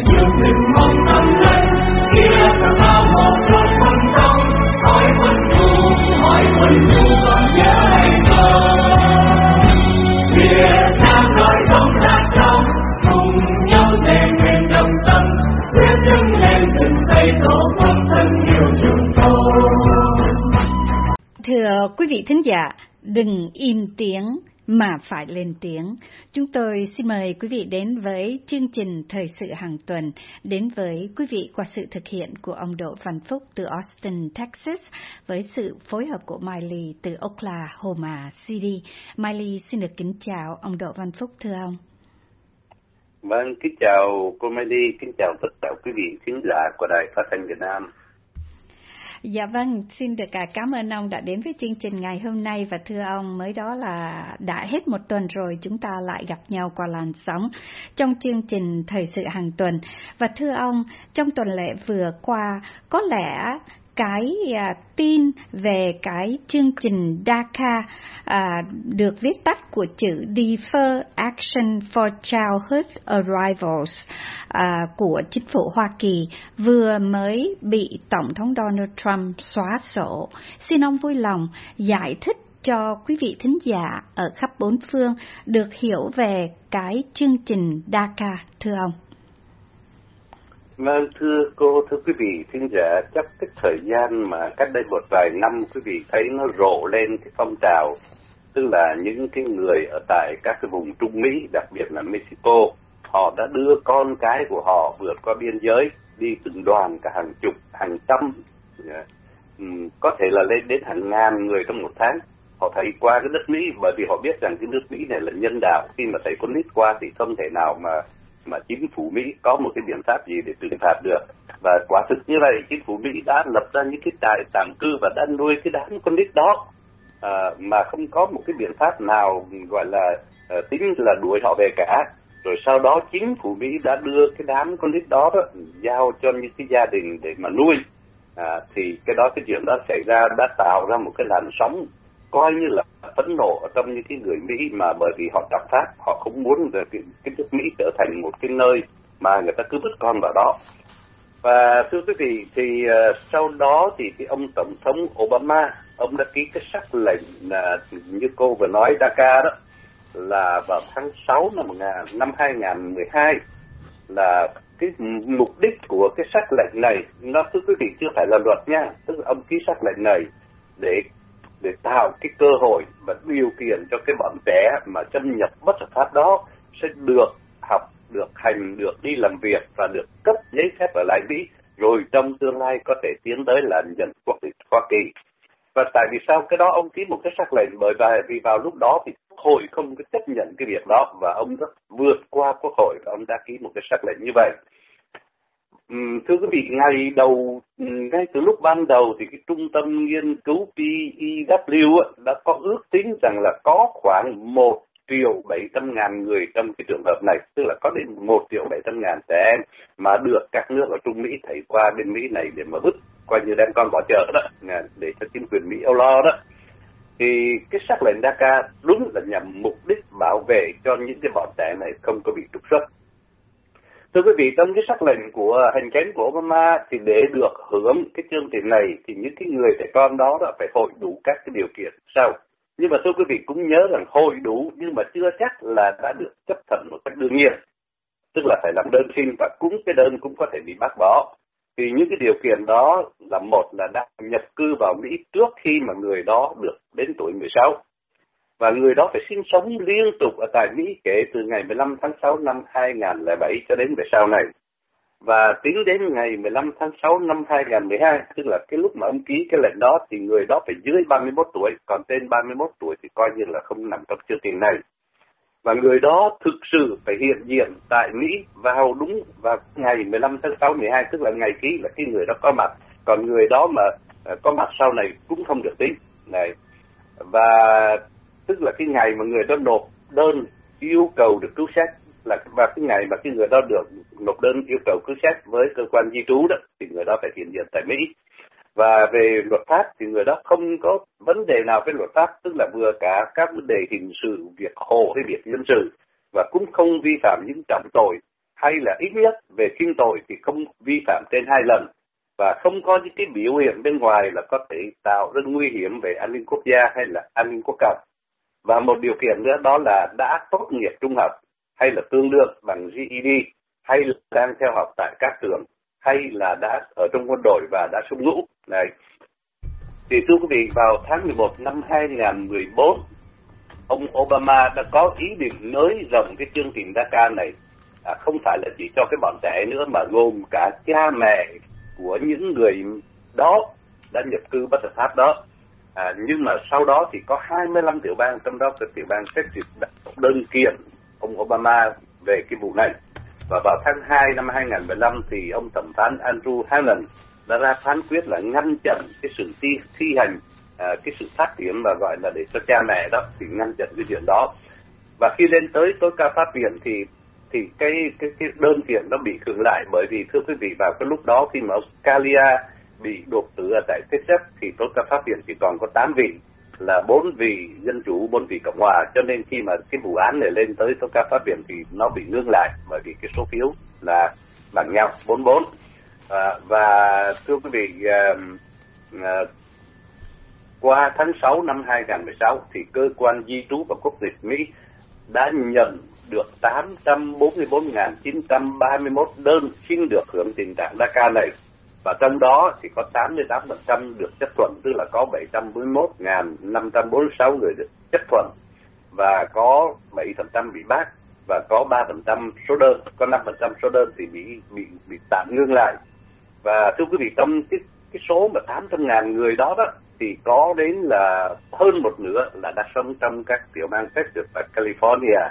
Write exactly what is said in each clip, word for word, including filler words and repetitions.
要凝望心靈，kia càng bao một trong quân đông, hỏi quân chủ, hỏi quân chủ còn nhớ hay không? Việt Nam nói không lạc trong, cùng nhau rèn luyện đồng tâm, quyết đứng lên dựng xây tổ quốc thân yêu chúng tôi. Thưa quý vị thính giả, đừng im tiếng mà phải lên tiếng. Chúng tôi xin mời quý vị đến với chương trình Thời sự hàng tuần, đến với quý vị qua sự thực hiện của ông Đỗ Văn Phúc từ Austin, Texas, với sự phối hợp của Miley từ Oklahoma City. Miley xin được kính chào ông Đỗ Văn Phúc, thưa ông. Vâng, kính chào cô Miley, kính chào tất cả quý vị khán giả của Đài Phát thanh Việt Nam. Dạ vâng, xin được cảm ơn ông đã đến với chương trình ngày hôm nay. Và thưa ông, mới đó là đã hết một tuần rồi chúng ta lại gặp nhau qua làn sóng trong chương trình Thời sự hàng tuần. Và thưa ông, trong tuần lễ vừa qua, có lẽ cái à, tin về cái chương trình DACA à, được viết tắt của chữ Defer Action for Childhood Arrivals à, của chính phủ Hoa Kỳ vừa mới bị Tổng thống Donald Trump xóa sổ. Xin ông vui lòng giải thích cho quý vị thính giả ở khắp bốn phương được hiểu về cái chương trình DACA, thưa ông. Vâng, thưa cô, thưa quý vị thính giả, chắc cái thời gian mà cách đây một vài năm quý vị thấy nó rộ lên cái phong trào, tức là những cái người ở tại các cái vùng Trung Mỹ, đặc biệt là Mexico, họ đã đưa con cái của họ vượt qua biên giới, đi từng đoàn cả hàng chục, hàng trăm, có thể là lên đến hàng ngàn người trong một tháng. Họ thấy qua cái đất Mỹ, bởi vì họ biết rằng cái nước Mỹ này là nhân đạo, khi mà thấy con nít qua thì không thể nào mà mà chính phủ Mỹ có một cái biện pháp gì để trừng phạt được. Và quả thực như vậy, chính phủ Mỹ đã lập ra những cái trại tạm cư và đã nuôi cái đám con nít đó à, mà không có một cái biện pháp nào gọi là uh, tính là đuổi họ về cả. Rồi sau đó chính phủ Mỹ đã đưa cái đám con nít đó, đó giao cho những cái gia đình để mà nuôi. À, thì cái đó cái chuyện đó xảy ra đã tạo ra một cái làn sóng coi như là phẫn nộ ở trong những cái người Mỹ, mà bởi vì họ đọc pháp, họ không muốn cái, cái nước Mỹ trở thành một cái nơi mà người ta cứ vứt con vào đó. Và thưa quý vị, thì uh, sau đó thì cái ông Tổng thống Obama, ông đã ký cái sắc lệnh uh, như cô vừa nói DACA đó, là vào tháng sáu năm, năm hai nghìn không trăm mười hai. Là cái mục đích của cái sắc lệnh này, nó thưa quý vị chưa phải là luật nha, tức là ông ký sắc lệnh này để để tạo cái cơ hội và điều kiện cho cái bọn trẻ mà xâm nhập bất hợp pháp đó sẽ được học, được hành, được đi làm việc và được cấp giấy phép ở lại Mỹ, rồi trong tương lai có thể tiến tới là nhận quốc tịch Hoa Kỳ. Và tại vì sao cái đó ông ký một cái sắc lệnh? Bởi vì vào lúc đó thì Quốc hội không có chấp nhận cái việc đó, và ông đã vượt qua Quốc hội và ông đã ký một cái sắc lệnh như vậy. Uhm, thưa quý vị, ngày đầu, ngay từ lúc ban đầu thì cái trung tâm nghiên cứu P E W đã có ước tính rằng là có khoảng một triệu bảy trăm ngàn người trong cái trường hợp này, tức là có đến một triệu bảy trăm ngàn trẻ em mà được các nước ở Trung Mỹ thảy qua bên Mỹ này để mà vứt, coi như đem con bỏ chợ đó, để cho chính quyền Mỹ âu lo đó. Thì cái sắc lệnh DACA đúng là nhằm mục đích bảo vệ cho những cái bọn trẻ này không có bị trục xuất. Thưa quý vị, trong cái sắc lệnh của hành chánh của Obama thì để được hưởng cái chương trình này thì những cái người trẻ con đó, đó phải hội đủ các cái điều kiện sau. Nhưng mà thưa quý vị cũng nhớ rằng hội đủ nhưng mà chưa chắc là đã được chấp thuận một cách đương nhiên. Tức là phải làm đơn xin và cũng cái đơn cũng có thể bị bác bỏ. Thì những cái điều kiện đó là một là đã nhập cư vào Mỹ trước khi mà người đó được đến tuổi mười sáu. Và người đó phải sinh sống liên tục ở tại Mỹ kể từ ngày mười lăm tháng sáu năm hai nghìn không trăm lẻ bảy cho đến về sau này. Và tính đến ngày mười lăm tháng sáu năm hai nghìn không trăm mười hai, tức là cái lúc mà ông ký cái lệnh đó thì người đó phải dưới ba mươi mốt tuổi, còn trên ba mươi mốt tuổi thì coi như là không nằm trong chương trình này. Và người đó thực sự phải hiện diện tại Mỹ vào đúng vào ngày mười lăm tháng sáu mười hai, tức là ngày ký là cái người đó có mặt. Còn người đó mà uh, có mặt sau này cũng không được tính. Này. Và tức là cái ngày mà người đó nộp đơn yêu cầu được cứu xét là và cái ngày mà cái người đó được nộp đơn yêu cầu cứu xét với cơ quan di trú đó thì người đó phải hiện diện tại Mỹ. Và về luật pháp thì người đó không có vấn đề nào với luật pháp, tức là vừa cả các vấn đề hình sự, việc hộ hay việc dân sự, và cũng không vi phạm những trọng tội hay là ít nhất về khinh tội thì không vi phạm trên hai lần, và không có những cái biểu hiện bên ngoài là có thể tạo ra nguy hiểm về an ninh quốc gia hay là an ninh quốc cộng. Và một điều kiện nữa đó là đã tốt nghiệp trung học hay là tương đương bằng giê e đê, hay là đang theo học tại các trường, hay là đã ở trong quân đội và đã xuất ngũ. Này, thì thưa quý vị, vào tháng mười một năm hai nghìn không trăm mười bốn, ông Obama đã có ý định nới rộng cái chương trình DACA này, à, không phải là chỉ cho cái bọn trẻ nữa mà gồm cả cha mẹ của những người đó đã nhập cư bất hợp pháp đó. À, nhưng mà sau đó thì có hai mươi lăm tiểu bang, trong đó có tiểu bang Texas đã đơn kiện ông Obama về cái vụ này. Và vào tháng hai năm hai nghìn không trăm mười lăm thì ông thẩm phán Andrew Hanen đã ra phán quyết là ngăn chặn cái sự thi, thi hành à, cái sự phát triển mà gọi là để cho cha mẹ đó, thì ngăn chặn cái chuyện đó. Và khi lên tới tối cao pháp viện thì thì cái cái cái đơn kiện nó bị khựng lại, bởi vì thưa quý vị, vào cái lúc đó khi mà ông Scalia bị đột tử ở tại Texas thì tối cao pháp viện chỉ còn có tám vị, là bốn vị dân chủ, bốn vị cộng hòa, cho nên khi mà cái vụ án này lên tới tối cao pháp viện thì nó bị ngưng lại, bởi vì cái số phiếu là bằng nhau bốn bốn. À, và thưa quý vị, à, à, qua tháng sáu năm hai nghìn không trăm mười sáu thì cơ quan di trú và quốc tịch Mỹ đã nhận được tám trăm bốn mươi bốn nghìn chín trăm ba mươi mốt đơn xin được hưởng tình trạng DACA này, và trong đó thì có tám mươi tám phần trăm được chấp thuận, tức là có bảy trăm bốn mươi mốt nghìn năm trăm bốn mươi sáu người được chấp thuận, và có bảy phần trăm bị bác, và có ba phần trăm số đơn, có năm phần trăm số đơn thì bị bị bị tạm ngưng lại. Và thưa quý vị, trong cái cái số mà tám trăm ngàn người đó đó thì có đến là hơn một nửa là đã sống trong các tiểu bang Texas và California.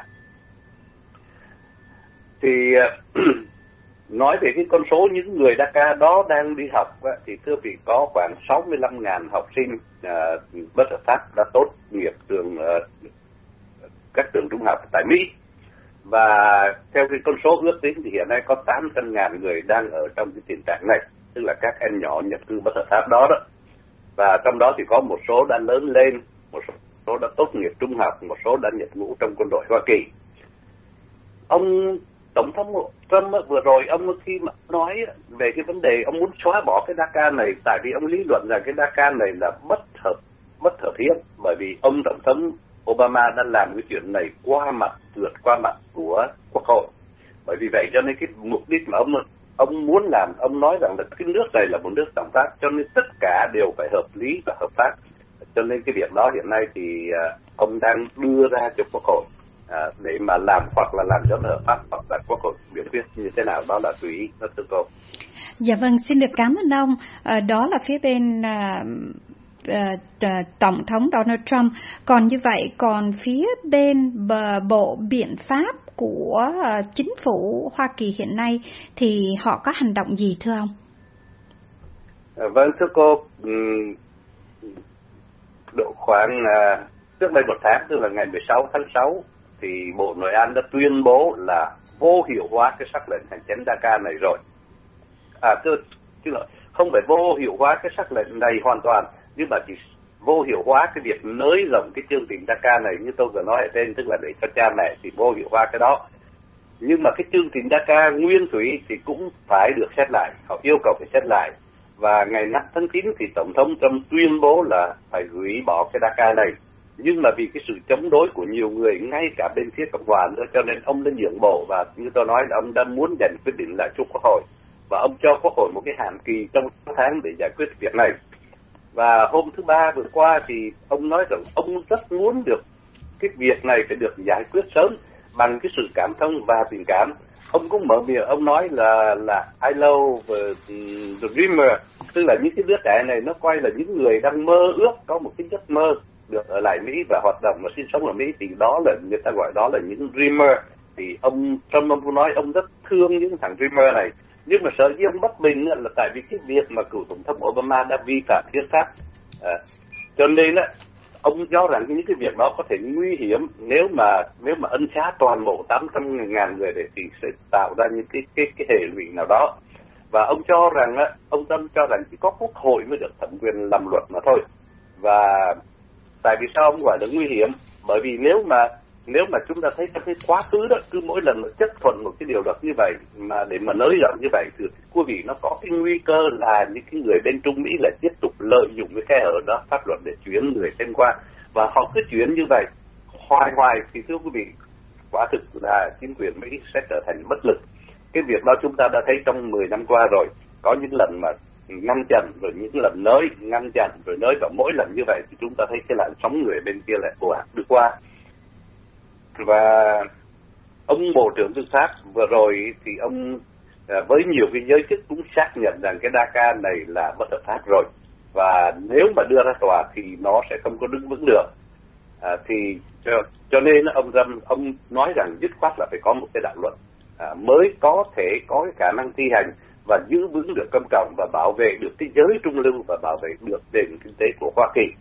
Thì nói về cái con số những người DACA đó đang đi học thì thưa vị, có khoảng sáu mươi lăm nghìn học sinh uh, bất hợp pháp đã tốt nghiệp trường uh, các trường trung học tại Mỹ. Và theo cái con số ước tính thì hiện nay có tám trăm nghìn người đang ở trong cái tình trạng này, tức là các em nhỏ nhập cư bất hợp pháp đó đó. Và trong đó thì có một số đã lớn lên, một số đã tốt nghiệp trung học, một số đã nhập ngũ trong quân đội Hoa Kỳ. Ông Tổng thống Trump vừa rồi, ông khi mà nói về cái vấn đề ông muốn xóa bỏ cái DACA này, tại vì ông lý luận rằng cái DACA này là bất hợp bất hợp hiến, bởi vì ông Tổng thống Obama đã làm cái chuyện này qua mặt, vượt qua mặt của Quốc hội. Bởi vì vậy cho nên cái mục đích mà ông ông muốn làm, ông nói rằng là cái nước này là một nước tổng pháp, cho nên tất cả đều phải hợp lý và hợp pháp. Cho nên cái việc đó hiện nay thì uh, ông đang đưa ra cho Quốc hội uh, để mà làm, hoặc là làm cho nó hợp pháp, hoặc là Quốc hội biểu quyết như thế nào đó là tùy ý, nó thưa cô. Dạ vâng, xin được cảm ơn ông. À, đó là phía bên uh... Uh, Tổng thống Donald Trump. Còn như vậy, còn phía bên bờ bộ biện pháp của uh, chính phủ Hoa Kỳ hiện nay thì họ có hành động gì thưa ông? À, vâng thưa cô, độ khoảng uh, trước đây một tháng, tức là ngày mười sáu tháng sáu thì Bộ Nội an đã tuyên bố là vô hiệu hóa cái sắc lệnh hành chính DACA này rồi. À thưa, chứ là không phải vô hiệu hóa cái sắc lệnh này hoàn toàn, nhưng mà chỉ vô hiệu hóa cái việc nới rộng cái chương trình DACA này như tôi vừa nói ở trên, tức là để cho cha mẹ thì vô hiệu hóa cái đó. Nhưng mà cái chương trình DACA nguyên thủy thì cũng phải được xét lại, họ yêu cầu phải xét lại. Và ngày năm tháng chín thì Tổng thống Trump tuyên bố là phải hủy bỏ cái DACA này. Nhưng mà vì cái sự chống đối của nhiều người, ngay cả bên phía Cộng hòa nữa, cho nên ông đã nhượng bộ, và như tôi nói là ông đã muốn giành quyết định lại cho Quốc hội. Và ông cho Quốc hội một cái hạn kỳ trong sáu tháng để giải quyết việc này. Và hôm thứ Ba vừa qua thì ông nói rằng ông rất muốn được cái việc này phải được giải quyết sớm bằng cái sự cảm thông và tình cảm. Ông cũng mở miệng, ông nói là là I love the dreamer, tức là những cái đứa trẻ này nó coi là những người đang mơ ước, có một cái giấc mơ được ở lại Mỹ và hoạt động và sinh sống ở Mỹ, thì đó là người ta gọi đó là những dreamer. Thì ông Trump ông nói ông rất thương những thằng dreamer này. Nhưng mà sở dĩ ông bất bình là tại vì cái việc mà cựu Tổng thống Obama đã vi phạm hiến pháp, à, cho nên á ông cho rằng những cái việc đó có thể nguy hiểm nếu mà nếu mà ân xá toàn bộ tám trăm ngàn người để thì sẽ tạo ra những cái cái cái hệ lụy nào đó. Và ông cho rằng á, ông Tâm cho rằng chỉ có Quốc hội mới được thẩm quyền làm luật mà thôi. Và tại vì sao ông gọi là nguy hiểm? Bởi vì nếu mà nếu mà chúng ta thấy trong cái quá khứ đó, cứ mỗi lần mà chấp thuận một cái điều luật như vậy mà để mà nới rộng như vậy thì quý vị nó có cái nguy cơ là những cái người bên Trung Mỹ lại tiếp tục lợi dụng cái khe hở đó pháp luật để chuyển người thêm qua, và họ cứ chuyển như vậy hoài hoài thì thưa quý vị, quả thực là chính quyền Mỹ sẽ trở thành bất lực. Cái việc đó chúng ta đã thấy trong mười năm qua rồi, có những lần mà ngăn chặn rồi những lần nới, ngăn chặn rồi nới, và mỗi lần như vậy thì chúng ta thấy cái làn sóng người bên kia lại ồ ạt đi qua. Và ông Bộ trưởng Tư pháp vừa rồi thì ông với nhiều cái giới chức cũng xác nhận rằng cái DACA này là bất hợp pháp rồi, và nếu mà đưa ra tòa thì nó sẽ không có đứng vững được. À, thì cho, cho nên ông Trump ông nói rằng dứt khoát là phải có một cái đạo luật à, mới có thể có cái khả năng thi hành và giữ vững được công cộng và bảo vệ được cái giới trung lưu và bảo vệ được nền kinh tế của Hoa Kỳ.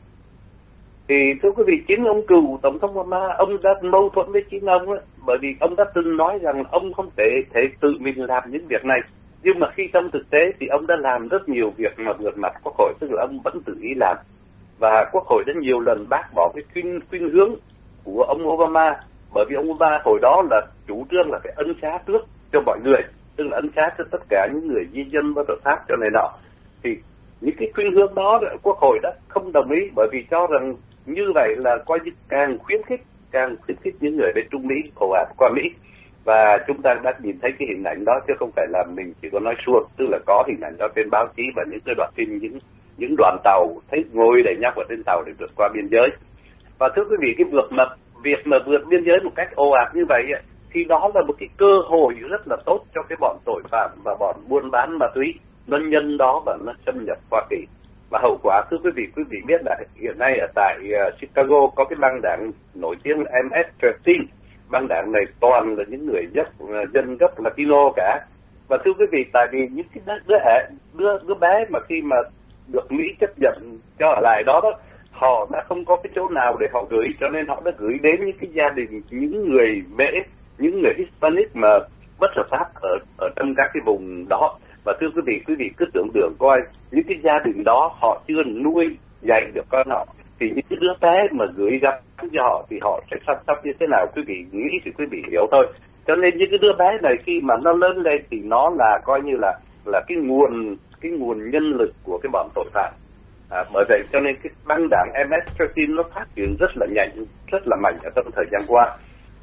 Thì thưa quý vị, chính ông cựu Tổng thống Obama, ông đã mâu thuẫn với chính ông ấy, bởi vì ông đã từng nói rằng ông không thể, thể tự mình làm những việc này. Nhưng mà khi trong thực tế thì ông đã làm rất nhiều việc mà vượt mặt Quốc hội, tức là ông vẫn tự ý làm. Và Quốc hội đã nhiều lần bác bỏ cái khuyên, khuyên hướng của ông Obama, bởi vì ông Obama hồi đó là chủ trương là phải ân xá trước cho mọi người, tức là ân xá cho tất cả những người di dân bất hợp pháp cho này nọ. Thì những cái khuyên hướng đó Quốc hội đã không đồng ý, bởi vì cho rằng như vậy là coi như càng khuyến khích, càng khuyến khích những người bên Trung Mỹ ồ ạt qua Mỹ. Và chúng ta đã nhìn thấy cái hình ảnh đó, chứ không phải là mình chỉ có nói suông, tức là có hình ảnh đó trên báo chí và những cái đoạn phim, những những đoàn tàu thấy ngồi đầy nhóc ở trên tàu để vượt qua biên giới. Và thưa quý vị, cái việc mà việc mà vượt biên giới một cách ồ ạt như vậy thì đó là một cái cơ hội rất là tốt cho cái bọn tội phạm và bọn buôn bán ma túy nó nhân đó và nó xâm nhập Hoa Kỳ. Và hậu quả, thưa quý vị, quý vị biết là hiện nay ở tại uh, Chicago có cái băng đảng nổi tiếng M S mười ba. Băng đảng này toàn là những người dân, uh, dân gốc Latino cả. Và thưa quý vị, tại vì những cái đứa, đứa, đứa bé mà khi mà được Mỹ chấp nhận cho ở lại đó, đó, họ đã không có cái chỗ nào để họ gửi, cho nên họ đã gửi đến những cái gia đình, những người Mễ, những người Hispanic mà bất hợp pháp ở, ở trong các cái vùng đó. Và thưa quý vị, quý vị cứ tưởng tượng coi, những cái gia đình đó họ chưa nuôi dạy được con họ, thì những cái đứa bé mà gửi gắm cho họ thì họ sẽ sắp sắp như thế nào, quý vị nghĩ thì quý vị hiểu thôi. Cho nên những cái đứa bé này khi mà nó lớn lên thì nó là coi như là là cái nguồn cái nguồn nhân lực của cái bọn tội phạm. À, bởi vậy cho nên cái băng đảng M S mười ba nó phát triển rất là nhanh, rất là mạnh ở trong thời gian qua.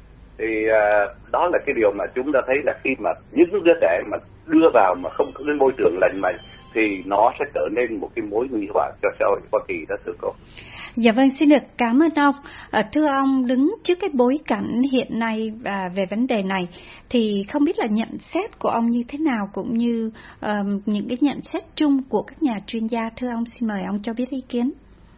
Thì à, đó là cái điều mà chúng ta thấy là khi mà những đứa trẻ mà đưa vào mà không có cái môi trường lành mạnh thì nó sẽ trở nên một cái mối nguy họa cho xã hội Hoa Kỳ đó, thưa cô. Dạ vâng, xin được cảm ơn ông. À, thưa ông, đứng trước cái bối cảnh hiện nay à, về vấn đề này thì không biết là nhận xét của ông như thế nào, cũng như um, những cái nhận xét chung của các nhà chuyên gia. Thưa ông, xin mời ông cho biết ý kiến.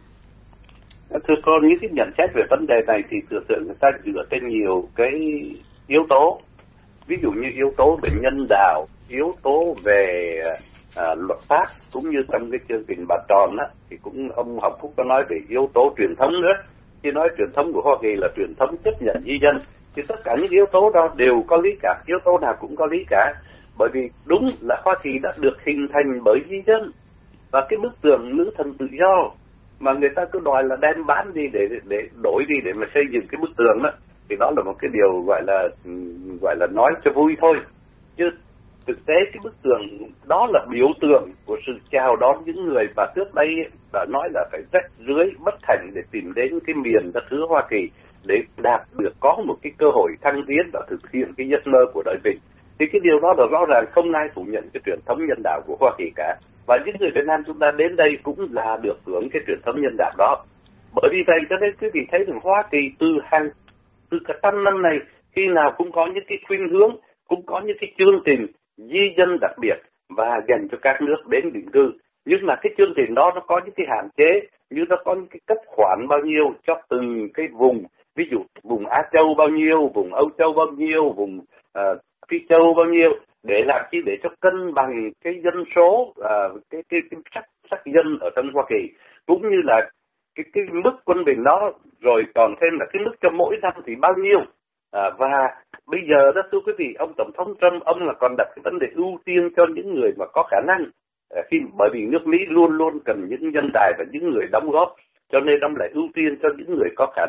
Thưa cô, những cái nhận xét về vấn đề này thì thường thường người ta dựa trên nhiều cái yếu tố, ví dụ như yếu tố về nhân đạo, yếu tố về à, luật pháp, cũng như trong cái chương trình Bà Tròn á, thì cũng ông Học Phúc có nói về yếu tố truyền thống nữa. Khi nói truyền thống của Hoa Kỳ là truyền thống chấp nhận di dân, thì tất cả những yếu tố đó đều có lý cả, yếu tố nào cũng có lý cả. Bởi vì đúng là Hoa Kỳ đã được hình thành bởi di dân, và cái bức tường nữ thần tự do mà người ta cứ đòi là đem bán đi để để đổi đi để mà xây dựng cái bức tường đó, thì đó là một cái điều gọi là gọi là nói cho vui thôi, chứ thực tế cái bức tường đó là biểu tượng của sự chào đón những người mà trước đây đã nói là phải rách rưới bất thành để tìm đến cái miền đất hứa Hoa Kỳ để đạt được có một cái cơ hội thăng tiến và thực hiện cái giấc mơ của đời mình. Thì cái điều đó là rõ ràng không ai phủ nhận cái truyền thống nhân đạo của Hoa Kỳ cả. Và những người Việt Nam chúng ta đến đây cũng là được hưởng cái truyền thống nhân đạo đó. Bởi vì vậy cho nên quý vị thấy rằng Hoa Kỳ từ hàng từ cả trăm năm này khi nào cũng có những cái khuynh hướng, cũng có những cái chương trình di dân đặc biệt và dành cho các nước đến định cư. Nhưng mà cái chương trình đó nó có những cái hạn chế, như nó có những cái cấp khoản bao nhiêu cho từng cái vùng, ví dụ vùng Á Châu bao nhiêu, vùng Âu Châu bao nhiêu, vùng uh, Phi Châu bao nhiêu, để làm chi để cho cân bằng cái dân số, uh, cái cái cái sắc sắc dân ở trong Hoa Kỳ, cũng như là cái cái mức quân bình đó, rồi còn thêm là cái mức cho mỗi năm thì bao nhiêu. À, và bây giờ đó thưa quý vị, ông Tổng thống Trump ông là còn đặt cái vấn đề ưu tiên cho những người mà có khả năng, à, khi bởi vì nước Mỹ luôn luôn cần những nhân tài và những người đóng góp, cho nên ông lại ưu tiên cho những người có khả năng.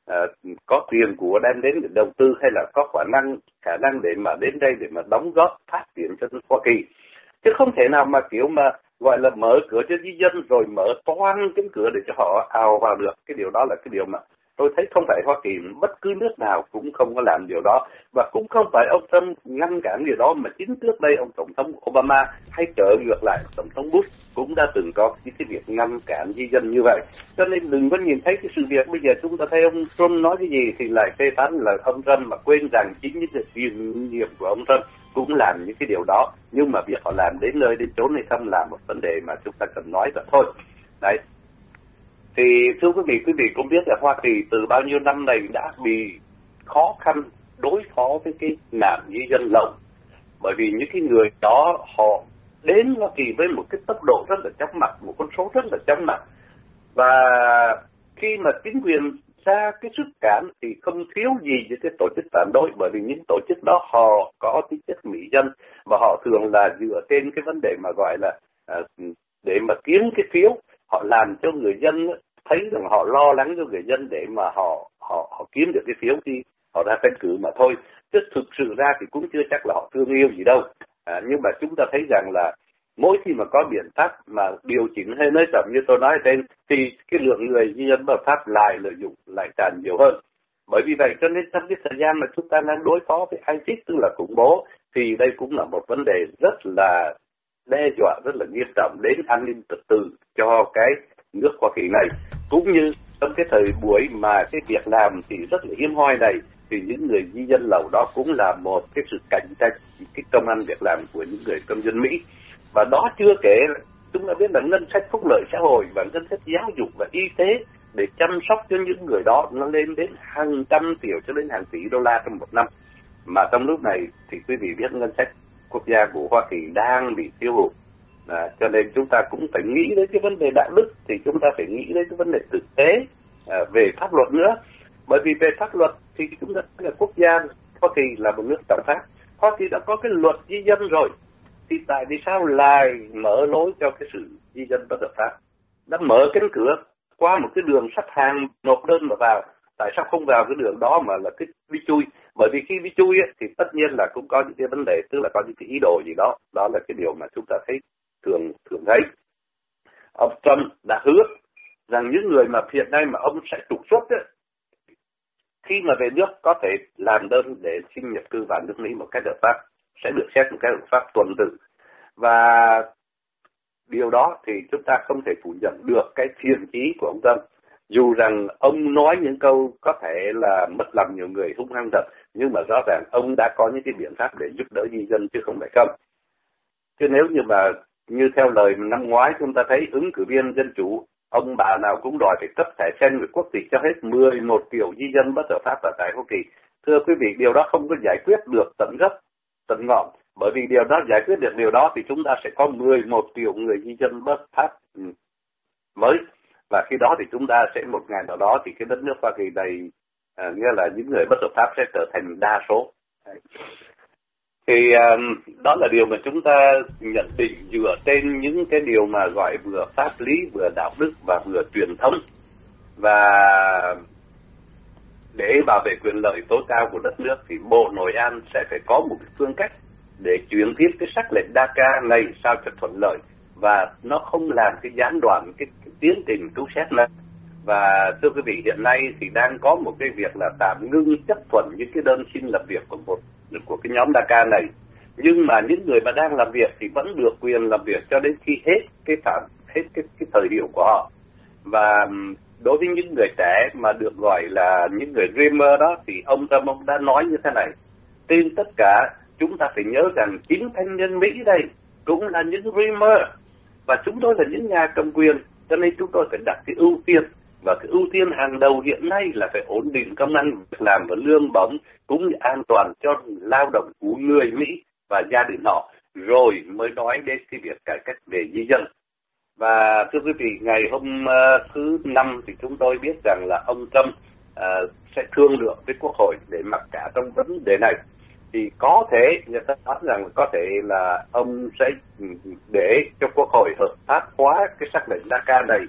uh, có tiền của đem đến để đầu tư hay là có khả năng khả năng để mà đến đây để mà đóng góp phát triển cho Hoa Kỳ, chứ không thể nào mà kiểu mà gọi là mở cửa cho di dân rồi mở toang cánh cửa để cho họ ào vào được. Cái điều đó là cái điều mà tôi thấy không phải Hoa Kỳ, bất cứ nước nào cũng không có làm điều đó, và cũng không phải ông Trump ngăn cản điều đó, mà chính trước đây ông Tổng thống Obama hay trở ngược lại Tổng thống Bush cũng đã từng có cái, cái việc ngăn cản di dân như vậy. Cho nên đừng có nhìn thấy cái sự việc bây giờ chúng ta thấy ông Trump nói cái gì thì lại phê phán là ông Trump, mà quên rằng chính những tiền nhiệm của ông Trump cũng làm những cái điều đó, nhưng mà việc họ làm đến nơi đến chốn hay không là một vấn đề mà chúng ta cần nói vậy thôi. Đấy. Thì thưa quý vị, quý vị cũng biết là Hoa Kỳ từ bao nhiêu năm này đã bị khó khăn đối phó với cái nạn di dân lậu, bởi vì những cái người đó họ đến Hoa Kỳ với một cái tốc độ rất là chóng mặt, một con số rất là chóng mặt, và khi mà chính quyền ra cái sức cản thì không thiếu gì những cái tổ chức phản đối, bởi vì những tổ chức đó họ có tính chất mỹ dân và họ thường là dựa trên cái vấn đề mà gọi là à, để mà kiếm cái phiếu, họ làm cho người dân thấy rằng họ lo lắng cho người dân để mà họ họ họ kiếm được cái phiếu thì họ ra tranh cử mà thôi, chứ thực sự ra thì cũng chưa chắc là họ thương yêu gì đâu. À, nhưng mà chúng ta thấy rằng là mỗi khi mà có biện pháp mà điều chỉnh hay nới rộng như tôi nói trên thì cái lượng người di dân bất hợp pháp lại lợi dụng lại càng nhiều hơn. Bởi vì vậy cho nên trong cái thời gian mà chúng ta đang đối phó với ISIS, tức là khủng bố, thì đây cũng là một vấn đề rất là đe dọa rất là nghiêm trọng đến an ninh trật tự cho cái nước Hoa Kỳ này. Cũng như trong cái thời buổi mà cái việc làm thì rất là hiếm hoi này, thì những người di dân lậu đó cũng là một cái sự cạnh tranh cái công ăn việc làm của những người công dân Mỹ. Và đó chưa kể chúng ta biết là ngân sách phúc lợi xã hội và ngân sách giáo dục và y tế để chăm sóc cho những người đó nó lên đến hàng trăm triệu cho đến hàng tỷ đô la trong một năm. Mà trong lúc này thì quý vị biết ngân sách quốc gia của Hoa Kỳ đang bị tiêu hụt. À, cho nên chúng ta cũng phải nghĩ đến cái vấn đề đạo đức, thì chúng ta phải nghĩ đến cái vấn đề thực tế à, về pháp luật nữa. Bởi vì về pháp luật thì chúng ta là quốc gia Hoa Kỳ là một nước trọng pháp. Hoa Kỳ đã có cái luật di dân rồi, thì tại vì sao lại mở lối cho cái sự di dân bất hợp pháp? Đã mở cánh cửa qua một cái đường sắt hàng nộp đơn mà vào, tại sao không vào cái đường đó mà là cái đi chui? Bởi vì khi đi chui ấy, thì tất nhiên là cũng có những cái vấn đề, tức là có những cái ý đồ gì đó. Đó là cái điều mà chúng ta thấy thường thường thấy. Ông Trump đã hứa rằng những người mà hiện nay mà ông sẽ trục xuất ấy, khi mà về nước có thể làm đơn để xin nhập cư vào nước Mỹ một cách hợp pháp, sẽ được xét một cách hợp pháp tuần tự. Và điều đó thì chúng ta không thể phủ nhận được cái thiện chí của ông Trump. Dù rằng ông nói những câu có thể là mất lòng nhiều người hung hăng thật, nhưng mà rõ ràng ông đã có những cái biện pháp để giúp đỡ di dân chứ không phải không. Chứ nếu như mà như theo lời năm ngoái chúng ta thấy ứng cử viên Dân Chủ, ông bà nào cũng đòi phải cấp thẻ xanh với quốc tịch cho hết mười một triệu di dân bất hợp pháp ở tại Hoa Kỳ. Thưa quý vị, điều đó không có giải quyết được tận gốc, tận ngọn. Bởi vì điều đó giải quyết được điều đó thì chúng ta sẽ có mười một triệu người di dân bất hợp pháp mới. Và khi đó thì chúng ta sẽ một ngày nào đó thì cái đất nước Hoa Kỳ này, à, nghĩa là những người bất hợp pháp sẽ trở thành đa số. Đấy. Thì um, đó là điều mà chúng ta nhận định dựa trên những cái điều mà gọi vừa pháp lý, vừa đạo đức và vừa truyền thống. Và để bảo vệ quyền lợi tối cao của đất nước thì Bộ Nội an sẽ phải có một cái phương cách để chuyển tiếp cái sắc lệnh đê a xê a này sao cho thuận lợi và nó không làm cái gián đoạn cái, cái tiến trình cứu xét này. Và thưa quý vị, hiện nay thì đang có một cái việc là tạm ngưng chấp thuận những cái đơn xin làm việc của một của cái nhóm đê a xê a này, nhưng mà những người mà đang làm việc thì vẫn được quyền làm việc cho đến khi hết cái phạm hết cái, cái thời hiệu của họ. Và đối với những người trẻ mà được gọi là những người dreamer đó thì ông Trump ông đã nói như thế này: trên tất cả chúng ta phải nhớ rằng chính thanh niên Mỹ đây cũng là những dreamer và chúng tôi là những nhà cầm quyền, cho nên chúng tôi phải đặt cái ưu tiên, và cái ưu tiên hàng đầu hiện nay là phải ổn định công ăn việc làm và lương bổng cũng như an toàn cho lao động của người Mỹ và gia đình họ, rồi mới nói đến cái việc cải cách về di dân. Và thưa quý vị, ngày hôm uh, thứ năm thì chúng tôi biết rằng là ông Trump uh, sẽ thương lượng với Quốc hội để mặc cả trong vấn đề này. Thì có thể, người ta nói rằng có thể là ông sẽ để cho Quốc hội hợp pháp hóa cái sắc lệnh đê a xê a này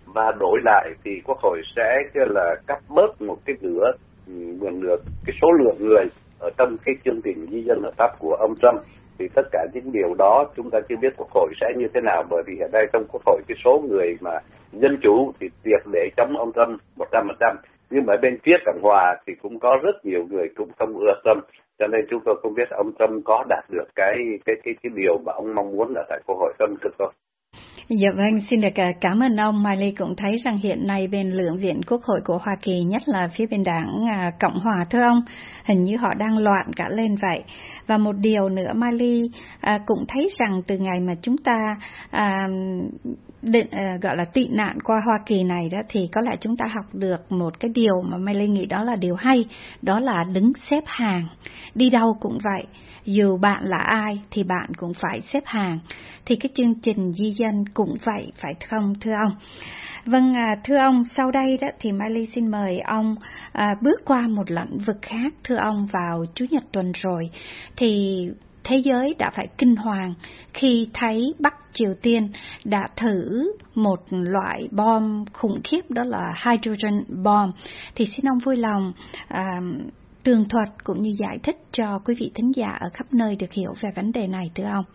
và đổi lại thì Quốc hội sẽ là cắt bớt một cái nửa, một nửa cái số lượng người ở trong cái chương trình di dân hợp pháp của ông Trump. Thì tất cả những điều đó chúng ta chưa biết Quốc hội sẽ như thế nào, bởi vì hiện nay trong Quốc hội cái số người mà dân chủ thì triệt để chống ông Trump một trăm phần trăm, nhưng mà bên phía Cộng hòa thì cũng có rất nhiều người cũng không ưa Trump, cho nên chúng tôi không biết ông Trump có đạt được cái cái cái cái điều mà ông mong muốn ở tại Quốc hội không, thưa tôi. Dạ vâng, xin được cảm ơn ông. Mai Ly cũng thấy rằng hiện nay bên lưỡng viện Quốc hội của Hoa Kỳ, nhất là phía bên đảng à, Cộng hòa, thưa ông, hình như họ đang loạn cả lên vậy. Và một điều nữa Mai Ly à, cũng thấy rằng từ ngày mà chúng ta à, định, à, gọi là tị nạn qua Hoa Kỳ này đó, thì có lẽ chúng ta học được một cái điều mà Mai Ly nghĩ đó là điều hay, đó là đứng xếp hàng. Đi đâu cũng vậy, dù bạn là ai thì bạn cũng phải xếp hàng. Thì cái chương trình di dân cũng vậy, phải không thưa ông? Vâng, à, thưa ông, sau đây đó thì Mai Ly xin mời ông à, bước qua một lĩnh vực khác. Thưa ông, vào Chủ nhật tuần rồi thì thế giới đã phải kinh hoàng khi thấy Bắc Triều Tiên đã thử một loại bom khủng khiếp, đó là hydrogen bomb. Thì xin ông vui lòng à, tường thuật cũng như giải thích cho quý vị thính giả ở khắp nơi được hiểu về vấn đề này, thưa ông.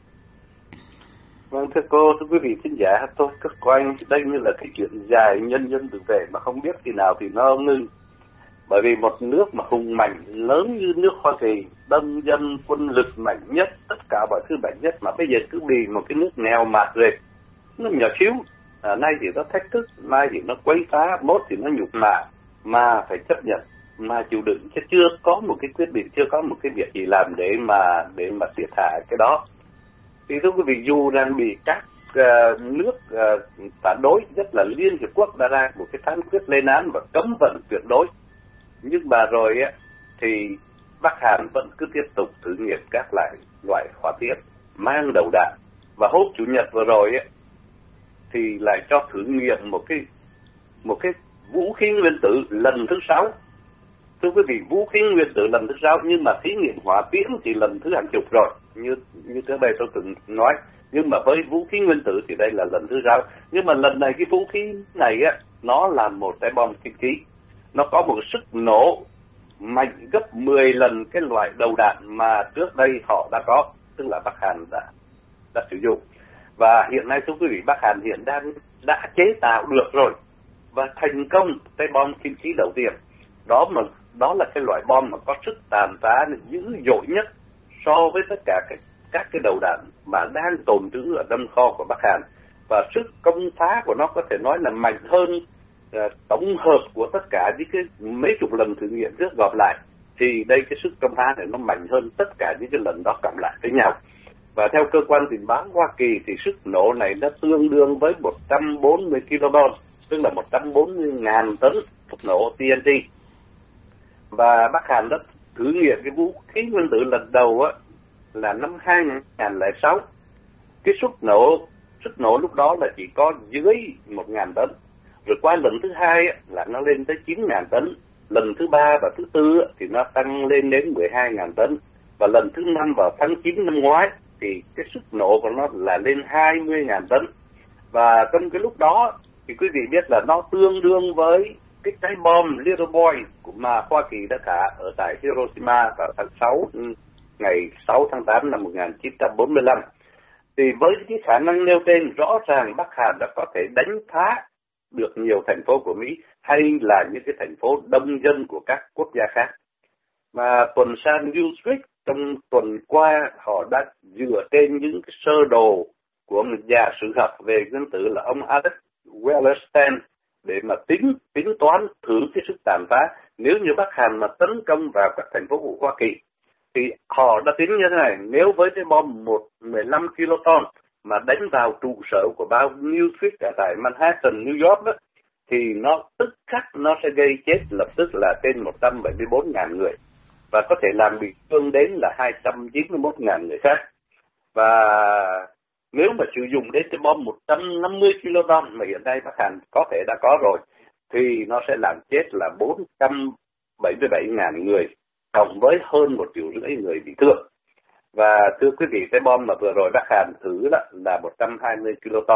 Vâng, thưa cô, thưa quý vị thính giả, tôi cứ coi đây như là cái chuyện dài nhân dân tự vệ mà không biết khi nào thì nó ngưng. Bởi vì một nước mà hùng mạnh, lớn như nước Hoa Kỳ, đông dân, quân lực mạnh nhất, tất cả mọi thứ mạnh nhất, mà bây giờ cứ bị một cái nước nghèo mạt rệt, nó nhỏ xíu, à, nay thì nó thách thức, mai thì nó quấy phá, mốt thì nó nhục mạ, mà phải chấp nhận, mà chịu đựng, chứ chưa có một cái quyết định, chưa có một cái việc gì làm để mà để mà triệt hạ cái đó. Thì thưa quý vị, dù rằng bị các uh, nước uh, phản đối, nhất là Liên Hiệp Quốc đã ra một cái phán quyết lên án và cấm vận tuyệt đối, nhưng mà rồi á, thì Bắc Hàn vẫn cứ tiếp tục thử nghiệm các loại loại hỏa tiễn mang đầu đạn. Và hôm Chủ nhật vừa rồi á, thì lại cho thử nghiệm một cái một cái vũ khí nguyên tử lần thứ sáu. Thưa quý vị, vũ khí nguyên tử lần thứ sáu, nhưng mà thí nghiệm hỏa tiễn thì lần thứ hàng chục rồi, như như trước đây tôi từng nói. Nhưng mà với vũ khí nguyên tử thì đây là lần thứ sáu. Nhưng mà lần này cái vũ khí này á, nó là một cái bom kim khí. Nó có một sức nổ mạnh gấp mười lần cái loại đầu đạn mà trước đây họ đã có, tức là Bắc Hàn đã đã sử dụng. Và hiện nay thưa quý vị, Bắc Hàn hiện đang đã chế tạo được rồi và thành công cái bom kim khí đầu tiên. Đó mà đó là cái loại bom mà có sức tàn phá dữ dội nhất so với tất cả các các cái đầu đạn mà đang tồn trữ ở trong kho của Bắc Hàn, và sức công phá của nó có thể nói là mạnh hơn uh, tổng hợp của tất cả những cái mấy chục lần thử nghiệm trước gộp lại. Thì đây cái sức công phá này nó mạnh hơn tất cả những cái lần đó cộng lại với nhau. Và theo cơ quan tình báo Hoa Kỳ thì sức nổ này nó tương đương với một trăm bốn mươi ki lô gam, tức là một trăm bốn mươi nghìn tấn thuốc nổ T N T. Và Bắc Hàn đã thử nghiệm cái vũ khí nguyên tử lần đầu á, là năm hai nghìn không trăm lẻ sáu. Cái sức nổ sức nổ lúc đó là chỉ có dưới một nghìn tấn. Rồi qua lần thứ hai á, là nó lên tới chín nghìn tấn. Lần thứ ba và thứ tư á, thì nó tăng lên đến mười hai nghìn tấn. Và lần thứ năm vào tháng chín năm ngoái thì cái sức nổ của nó là lên hai mươi nghìn tấn. Và trong cái lúc đó thì quý vị biết là nó tương đương với cái trái bom Little Boy mà Hoa Kỳ đã thả ở tại Hiroshima vào tháng sáu, ngày sáu tháng tám năm một nghìn chín trăm bốn mươi lăm. Thì với cái khả năng nêu trên, rõ ràng Bắc Hàn đã có thể đánh phá được nhiều thành phố của Mỹ hay là những cái thành phố đông dân của các quốc gia khác. Mà tuần san Newsweek trong tuần qua họ đã dựa trên những cái sơ đồ của một nhà sử học về nguyên tử là ông Alex Wallerstein để mà tính tính toán thử cái sức tàn phá nếu như Bắc Hàn mà tấn công vào các thành phố của Hoa Kỳ. Thì họ đã tính như thế này: nếu với cái bom một mười lăm ki lô ton mà đánh vào trụ sở của báo Newsweek ở tại Manhattan, New York đó, thì nó tức khắc nó sẽ gây chết lập tức là trên một trăm bảy mươi bốn nghìn người và có thể làm bị thương đến là hai trăm chín mươi mốt nghìn người khác. Và nếu mà sử dụng đến cái bom một trăm năm mươi ki lô gam mà hiện nay Bắc Hàn có thể đã có rồi, thì nó sẽ làm chết là bốn trăm bảy mươi bảy nghìn người, cộng với hơn một triệu rưỡi người bị thương. Và thưa quý vị, cái bom mà vừa rồi Bắc Hàn thử đó là một trăm hai mươi ki lô ton.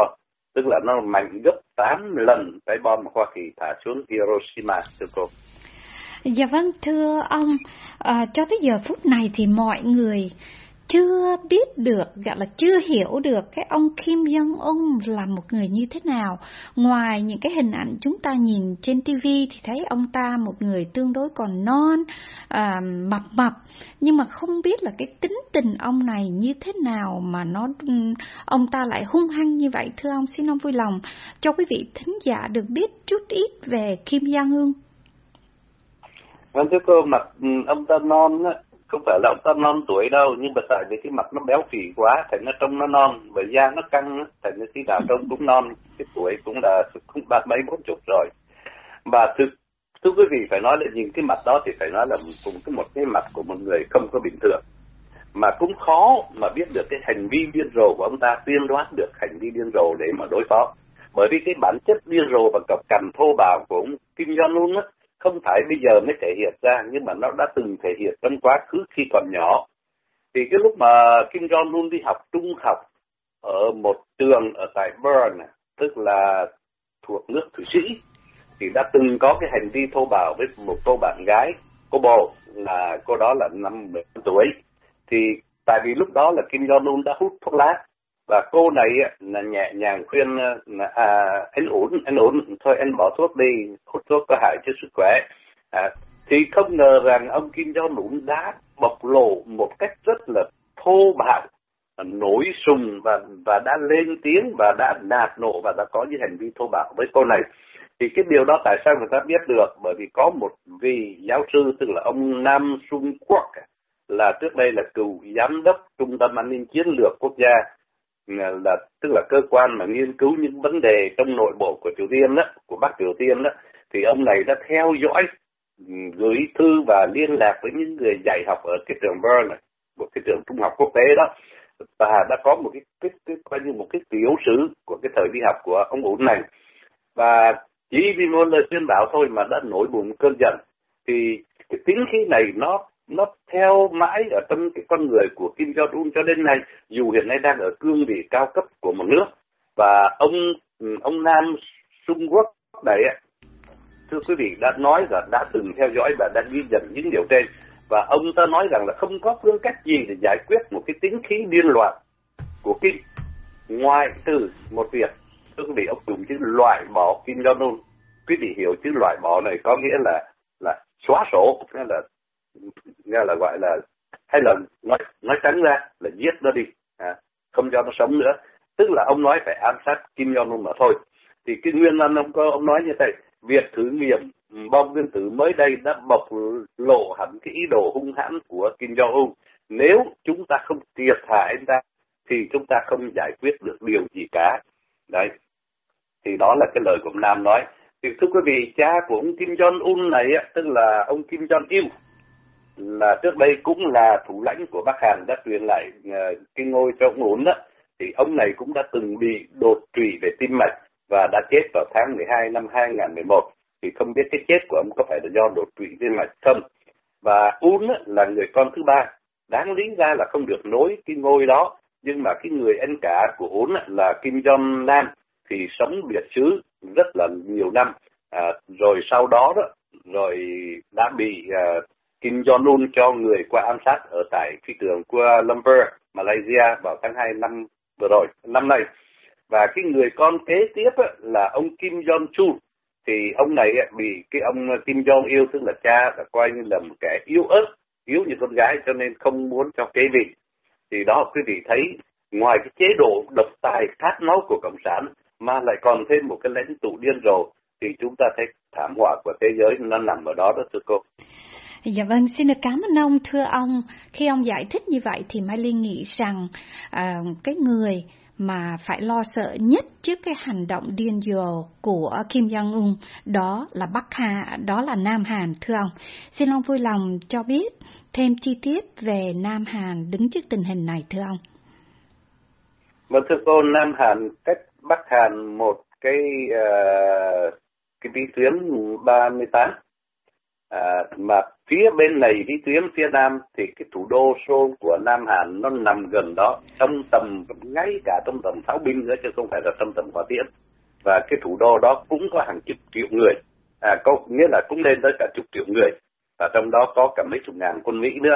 tức là nó mạnh gấp tám lần cái bom mà Hoa Kỳ thả xuống Hiroshima, thưa cô. Dạ vâng, thưa ông, à, cho tới giờ phút này thì mọi người chưa biết được, gọi là chưa hiểu được cái ông Kim Jong-un là một người như thế nào. Ngoài những cái hình ảnh chúng ta nhìn trên ti vi thì thấy ông ta một người tương đối còn non, à, mập mập, nhưng mà không biết là cái tính tình ông này như thế nào mà nó ông ta lại hung hăng như vậy. Thưa ông, xin ông vui lòng cho quý vị thính giả được biết chút ít về Kim Jong-un. Vâng, thưa cô, mặt ông ta non á, không phải là ông ta non tuổi đâu, nhưng mà tại vì cái mặt nó béo phì quá, thành nó trông nó non, bởi da nó căng, thành nó khi nào trông cũng non, cái tuổi cũng là cũng ba mấy bốn chục rồi. Và thưa, thưa quý vị, phải nói là nhìn cái mặt đó thì phải nói là cùng cái một cái mặt của một người không có bình thường, mà cũng khó mà biết được cái hành vi điên rồ của ông ta, tiên đoán được hành vi điên rồ để mà đối phó. Bởi vì cái bản chất điên rồ và cọc cằn thô bạo của ông Kim Jong-un á, không phải bây giờ mới thể hiện ra, nhưng mà nó đã từng thể hiện trong quá khứ khi còn nhỏ. Thì cái lúc mà Kim Jong-un đi học trung học ở một trường ở tại Bern, tức là thuộc nước Thụy Sĩ, thì đã từng có cái hành vi thô bạo với một cô bạn gái, cô bồ, là cô đó là năm mười tuổi. Thì tại vì lúc đó là Kim Jong-un đã hút thuốc lá, và cô này là nhẹ nhàng khuyên là à, anh ổn, anh ổn, thôi anh bỏ thuốc đi, hút thuốc có hại cho sức khỏe. À, thì không ngờ rằng ông Kim Jong-un đã bộc lộ một cách rất là thô bạo, nổi sùng và và đã lên tiếng và đã nạt nộ và đã có những hành vi thô bạo với cô này. Thì cái điều đó tại sao người ta biết được? Bởi vì có một vị giáo sư, tức là ông Nam Sung Quốc, là trước đây là cựu giám đốc Trung tâm An ninh Chiến lược Quốc gia, là tức là cơ quan mà nghiên cứu những vấn đề trong nội bộ của Triều Tiên đó, của Bắc Triều Tiên đó, thì ông này đã theo dõi, gửi thư và liên lạc với những người dạy học ở cái trường Bern này, một cái trường trung học quốc tế đó, và đã có một cái cái, cái coi như một cái tiểu sử của cái thời đi học của ông ổn này. Và chỉ vì một lời tuyên bảo thôi mà đã nổi bùng cơn giận. Thì cái tính khí này nó nó theo mãi ở trong cái con người của Kim Jong-un cho đến nay, dù hiện nay đang ở cương vị cao cấp của một nước. Và ông ông Nam Trung Quốc này, thưa quý vị, đã nói là đã từng theo dõi và đã ghi nhận những điều trên, và ông ta nói rằng là không có phương cách gì để giải quyết một cái tính khí điên loạn của Kim, ngoài từ một việc, thưa quý vị, ông dùng chữ loại bỏ Kim Jong-un. Quý vị hiểu chữ loại bỏ này có nghĩa là là xóa sổ, nghĩa là nghe là gọi là, hay là nói nói trắng ra là giết nó đi, à, không cho nó sống nữa. Tức là ông nói phải ám sát Kim Jong-un mà thôi. Thì cái nguyên nhân ông có ông nói như thế, việc thử nghiệm bom nguyên tử mới đây đã bộc lộ hẳn cái ý đồ hung hãn của Kim Jong-un. Nếu chúng ta không triệt hạ anh ta thì chúng ta không giải quyết được điều gì cả. Đấy, thì đó là cái lời của ông Nam nói. Thì thưa quý vị, cha của ông Kim Jong-un này, tức là ông Kim Jong-il, là trước đây cũng là thủ lãnh của Bắc Hàn, đã truyền lại uh, cái ngôi cho ông ổn đó. Thì ông này cũng đã từng bị đột quỵ về tim mạch và đã chết vào tháng mười hai năm hai nghìn không trăm mười một. Thì không biết cái chết của ông có phải là do đột quỵ tim mạch không. Và Un là người con thứ ba, đáng lý ra là không được nối cái ngôi đó, nhưng mà cái người anh cả của Un là Kim Jong Nam thì sống biệt xứ rất là nhiều năm, à, rồi sau đó đó rồi đã bị uh, Kim Jong-un cho người qua ám sát ở tại phi trường Kuala Lumpur, Malaysia vào tháng hai năm vừa rồi, năm nay. Và cái người con kế tiếp là ông Kim Jong-chul, thì ông này bị cái ông Kim Jong-il, tức là cha, là coi như là một kẻ yếu ớt, yếu như con gái, cho nên không muốn cho kế vị. Thì đó quý vị thấy, ngoài cái chế độ độc tài khát máu của Cộng sản mà lại còn thêm một cái lãnh tụ điên rồ, thì chúng ta thấy thảm họa của thế giới nó nằm ở đó đó thưa cô. Dạ vâng, xin được cảm ơn ông. Thưa ông, khi ông giải thích như vậy thì Mai Linh nghĩ rằng à, cái người mà phải lo sợ nhất trước cái hành động điên rồ của Kim Jong-un đó là Bắc Hàn, đó là Nam Hàn. Thưa ông, xin ông vui lòng cho biết thêm chi tiết về Nam Hàn đứng trước tình hình này thưa ông. Vâng thưa cô, Nam Hàn cách Bắc Hàn một cái uh, cái vĩ tuyến ba mươi tám, à, mà phía bên này vĩ tuyến phía nam thì cái thủ đô Seoul của Nam Hàn nó nằm gần đó, trong tầm ngay cả trong tầm pháo binh nữa chứ không phải là trong tầm hỏa tiễn. Và cái thủ đô đó cũng có hàng chục triệu người, à, có nghĩa là cũng lên tới cả chục triệu người, và trong đó có cả mấy chục ngàn quân Mỹ nữa.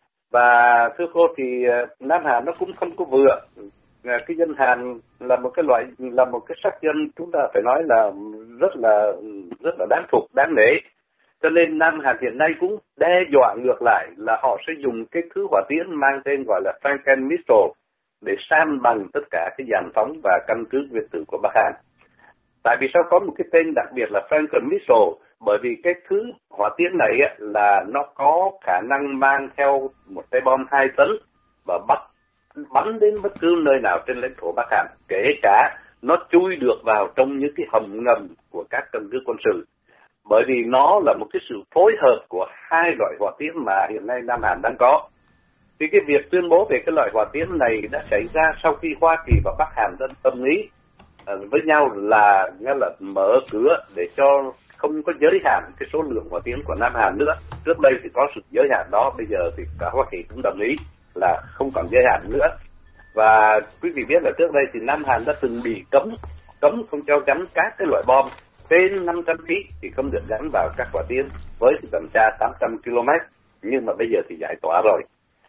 Và thưa cô thì Nam Hàn nó cũng không có vừa, cái dân Hàn là một cái loại là một cái sắc dân chúng ta phải nói là rất là rất là đáng phục, đáng nể. Cho nên Nam Hàn hiện nay cũng đe dọa ngược lại là họ sẽ dùng cái thứ hỏa tiễn mang tên gọi là Franken Missile để san bằng tất cả cái dàn phóng và căn cứ nguyên tử của Bắc Hàn. Tại vì sao có một cái tên đặc biệt là Franken Missile? Bởi vì cái thứ hỏa tiễn này á, là nó có khả năng mang theo một cái bom hai tấn và bắt bắn đến bất cứ nơi nào trên lãnh thổ Bắc Hàn, kể cả nó chui được vào trong những cái hầm ngầm của các căn cứ quân sự. Bởi vì nó là một cái sự phối hợp của hai loại hỏa tiễn mà hiện nay Nam Hàn đang có. Thì cái việc tuyên bố về cái loại hỏa tiễn này đã xảy ra sau khi Hoa Kỳ và Bắc Hàn đã đồng ý với nhau là nghĩa là mở cửa để cho không có giới hạn cái số lượng hỏa tiễn của Nam Hàn nữa. Trước đây thì có sự giới hạn đó, bây giờ thì cả Hoa Kỳ cũng đồng ý là không còn giới hạn nữa. Và quý vị biết là trước đây thì Nam Hàn đã từng bị cấm cấm không cho gắn các cái loại bom trên năm trăm ki lô gam thì không được gắn vào các hỏa tiễn với tầm xa tám trăm ki lô mét, nhưng mà bây giờ thì giải tỏa rồi.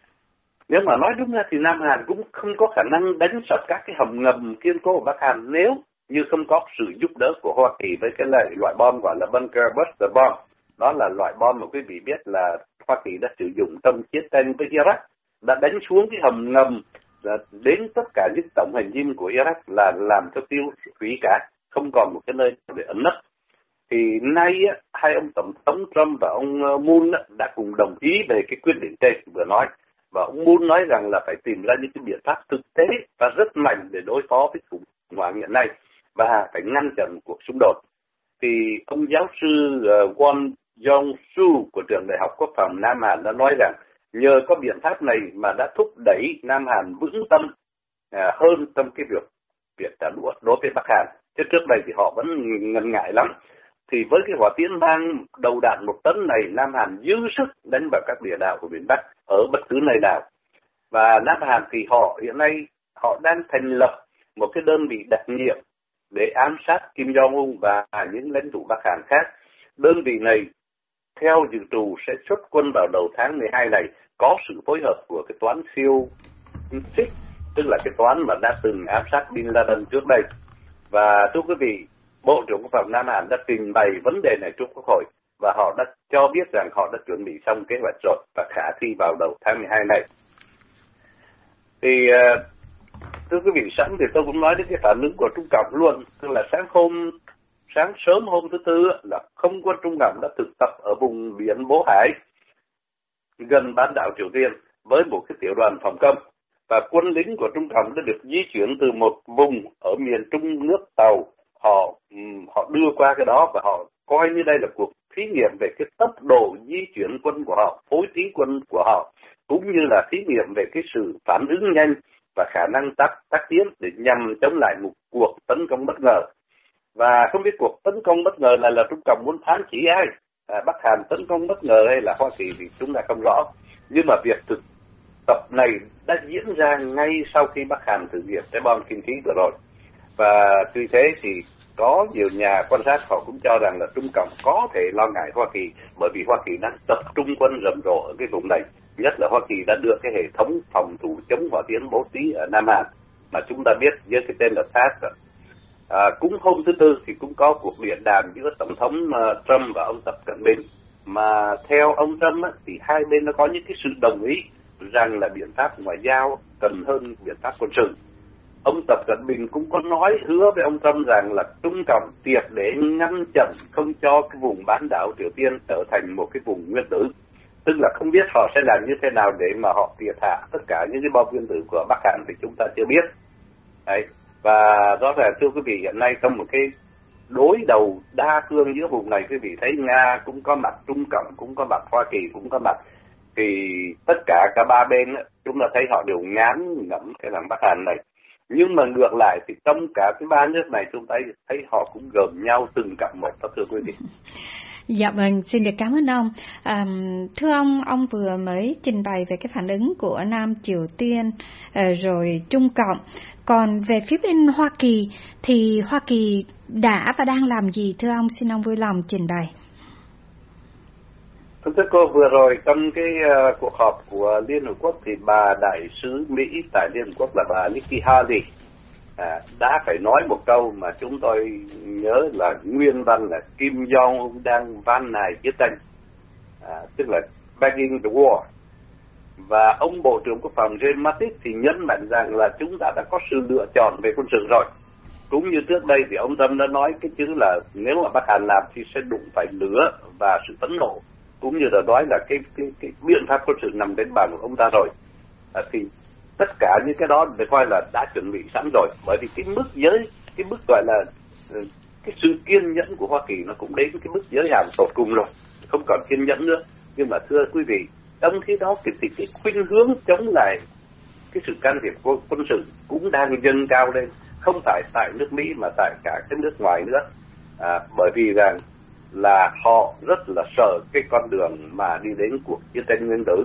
Nếu mà nói đúng ra thì Nam Hàn cũng không có khả năng đánh sập các cái hầm ngầm kiên cố của Bắc Hàn nếu như không có sự giúp đỡ của Hoa Kỳ với cái loại, loại bom gọi là Bunker Buster Bomb. Đó là loại bom mà quý vị biết là Hoa Kỳ đã sử dụng trong chiến tranh với Iraq, đã đánh xuống cái hầm ngầm đến tất cả những tổng hành dinh của Iraq là làm cho tiêu hủy cả, không còn một cái nơi để ẩn nấp. Thì nay hai ông tổng thống Trump và ông Moon đã cùng đồng ý về cái quyết định trên vừa nói, và ông Moon nói rằng là phải tìm ra những cái biện pháp thực tế và rất mạnh để đối phó với khủng hoảng hiện nay và phải ngăn chặn cuộc xung đột. Thì ông giáo sư uh, Won Jong-su của trường Đại học Quốc phòng Nam Hàn đã nói rằng nhờ có biện pháp này mà đã thúc đẩy Nam Hàn vững tâm uh, hơn trong cái việc việc trả đũa đối với Bắc Hàn. Chứ trước đây thì họ vẫn ngần ngại lắm. Thì với cái hỏa tiễn mang đầu đạn một tấn này, Nam Hàn dư sức đánh vào các địa đạo của miền Bắc ở bất cứ nơi nào. Và Nam Hàn thì họ hiện nay họ đang thành lập một cái đơn vị đặc nhiệm để ám sát Kim Jong-un và những lãnh tụ Bắc Hàn khác. Đơn vị này theo dự trù sẽ xuất quân vào đầu tháng mười hai này, có sự phối hợp của cái toán siêu xích, tức là cái toán mà đã từng ám sát Bin Laden trước đây. Và thưa quý vị, Bộ trưởng Quốc phòng Nam Hàn đã trình bày vấn đề này trước Quốc hội và họ đã cho biết rằng họ đã chuẩn bị xong kế hoạch rồi và khả thi vào đầu tháng mười hai này. Thì thưa quý vị, sẵn thì tôi cũng nói đến cái phản ứng của Trung Cộng luôn, tức là sáng hôm sáng sớm hôm thứ tư là không quân Trung Cộng đã thực tập ở vùng biển Bố Hải gần bán đảo Triều Tiên với một cái tiểu đoàn phòng không, và quân lính của Trung Cộng đã được di chuyển từ một vùng ở miền trung nước Tàu, họ họ đưa qua cái đó và họ coi như đây là cuộc thí nghiệm về cái tốc độ di chuyển quân của họ, phối trí quân của họ, cũng như là thí nghiệm về cái sự phản ứng nhanh và khả năng tác tác chiến để nhằm chống lại một cuộc tấn công bất ngờ. Và không biết cuộc tấn công bất ngờ này là Trung Cộng muốn phán chỉ ai, à, Bắc Hàn tấn công bất ngờ hay là Hoa Kỳ thì chúng ta không rõ. Nhưng mà việc thực tập này đã diễn ra ngay sau khi Bắc Hàn thử nghiệm cái bom kinh khí vừa rồi. Và tuy thế thì có nhiều nhà quan sát họ cũng cho rằng là Trung Cộng có thể lo ngại Hoa Kỳ, bởi vì Hoa Kỳ đang tập trung quân rầm rộ ở cái vùng này. Nhất là Hoa Kỳ đã đưa cái hệ thống phòng thủ chống hỏa tiễn bố trí ở Nam Hàn mà chúng ta biết với cái tên là THAAD. À, cũng hôm thứ tư thì cũng có cuộc điện đàm giữa Tổng thống uh, Trump và ông Tập Cận Bình, mà theo ông Trump á, thì hai bên nó có những cái sự đồng ý rằng là biện pháp ngoại giao cần hơn biện pháp quân sự. Ông Tập Cận Bình cũng có nói hứa với ông Trump rằng là Trung Cộng triệt để ngăn chặn không cho cái vùng bán đảo Triều Tiên trở thành một cái vùng nguyên tử. Tức là không biết họ sẽ làm như thế nào để mà họ triệt hạ tất cả những cái bom nguyên tử của Bắc Hàn thì chúng ta chưa biết. Đấy. Và rõ ràng thưa quý vị, hiện nay trong một cái đối đầu đa phương giữa vùng này, quý vị thấy Nga cũng có mặt, Trung Cộng cũng có mặt, Hoa Kỳ cũng có mặt, thì tất cả cả ba bên chúng ta thấy họ đều ngán ngẩm cái thằng Bắc Hàn này. Nhưng mà ngược lại thì trong cả cái ba nước này chúng ta thấy họ cũng gồm nhau từng cặp một, đó thưa quý vị. Dạ vâng, xin được cảm ơn ông. À, thưa ông, ông vừa mới trình bày về cái phản ứng của Nam Triều Tiên rồi Trung Cộng. Còn về phía bên Hoa Kỳ thì Hoa Kỳ đã và đang làm gì, thưa ông? Xin ông vui lòng trình bày. Thưa cô, vừa rồi trong cái uh, cuộc họp của Liên Hợp Quốc thì bà đại sứ Mỹ tại Liên Hợp Quốc là bà Nikki Haley à, đã phải nói một câu mà chúng tôi nhớ là nguyên văn là Kim Jong đang van nài chiến tranh, à, tức là begging the war. Và ông Bộ trưởng Quốc phòng James Mattis thì nhấn mạnh rằng là chúng ta đã có sự lựa chọn về quân sự rồi. Cũng như trước đây thì ông Trump đã nói cái chữ là nếu mà Bắc Hàn làm thì sẽ đụng phải lửa và sự phẫn nộ, cũng như là nói là cái cái cái biện pháp quân sự nằm đến bàn của ông ta rồi. À, thì tất cả những cái đó được coi là đã chuẩn bị sẵn rồi, bởi vì cái mức giới, cái mức gọi là cái sự kiên nhẫn của Hoa Kỳ nó cũng đến cái mức giới hạn tột cùng rồi, không còn kiên nhẫn nữa. Nhưng mà thưa quý vị, trong khi đó cái, cái khuynh hướng chống lại cái sự can thiệp của quân sự cũng đang dâng cao lên, không phải tại nước Mỹ mà tại cả cái nước ngoài nữa, à, bởi vì rằng là họ rất là sợ cái con đường mà đi đến cuộc chiến tranh nguyên tử.